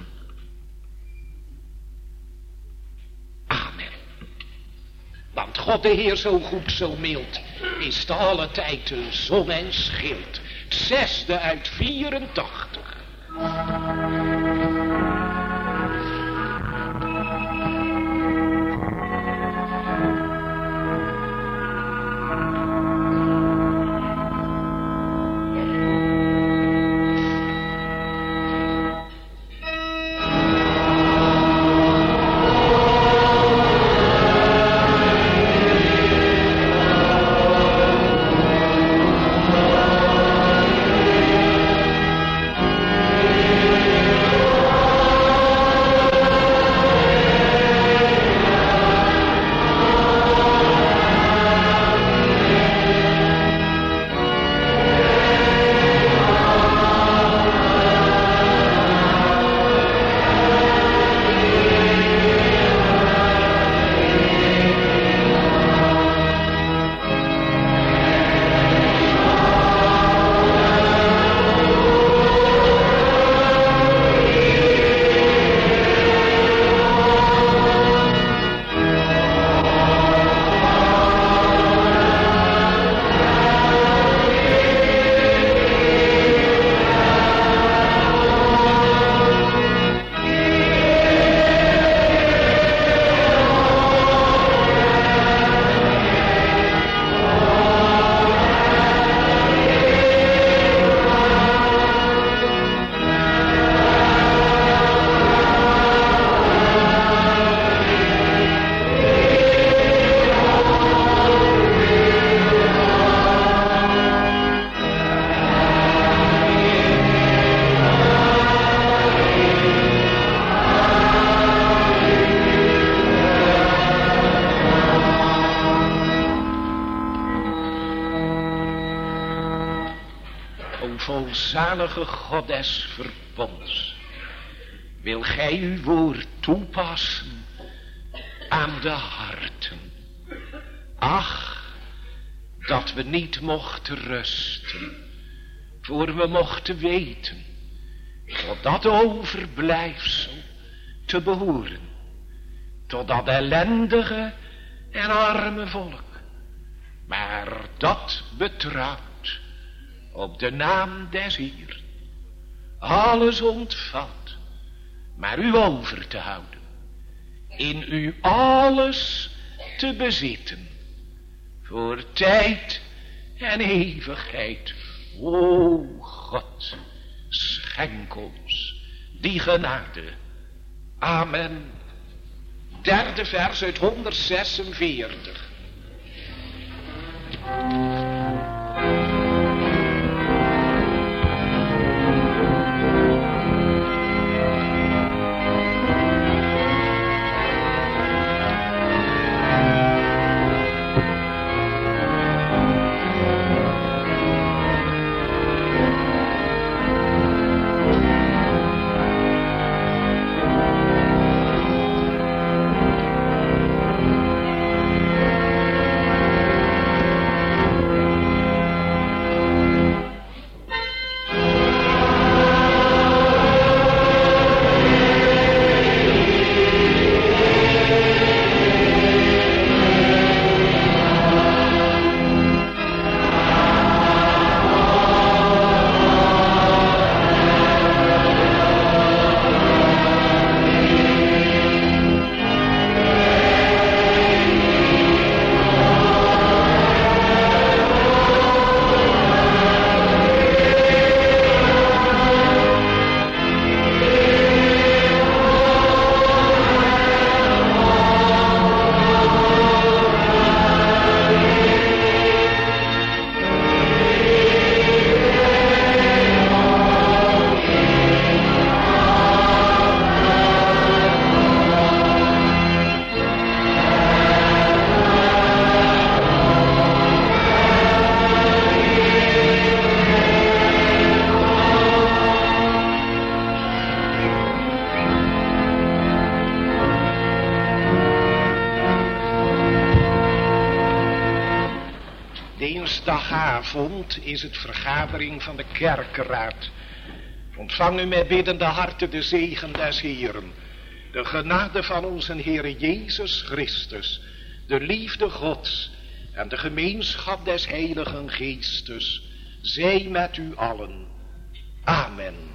Amen. Want God de Heer zo goed, zo mild, is te alle tijd de zon en schild. Het zesde uit vierentachtig. Zalige God des verbonds, wil gij uw woord toepassen aan de harten. Ach, dat we niet mochten rusten, voor we mochten weten tot dat overblijfsel te behoren, tot dat ellendige en arme volk, maar dat betrouwt op de naam des Heeren, alles ontvalt, maar u over te houden, in u alles te bezitten, voor tijd en eeuwigheid. O God, schenk ons die genade. Amen. Derde vers uit honderdzesenveertig. Woensdagavond is het vergadering van de kerkenraad. Ontvang u met biddende harten de zegen des Heeren. De genade van onze Heere Jezus Christus, de liefde Gods en de gemeenschap des Heiligen Geestes, zij met u allen. Amen.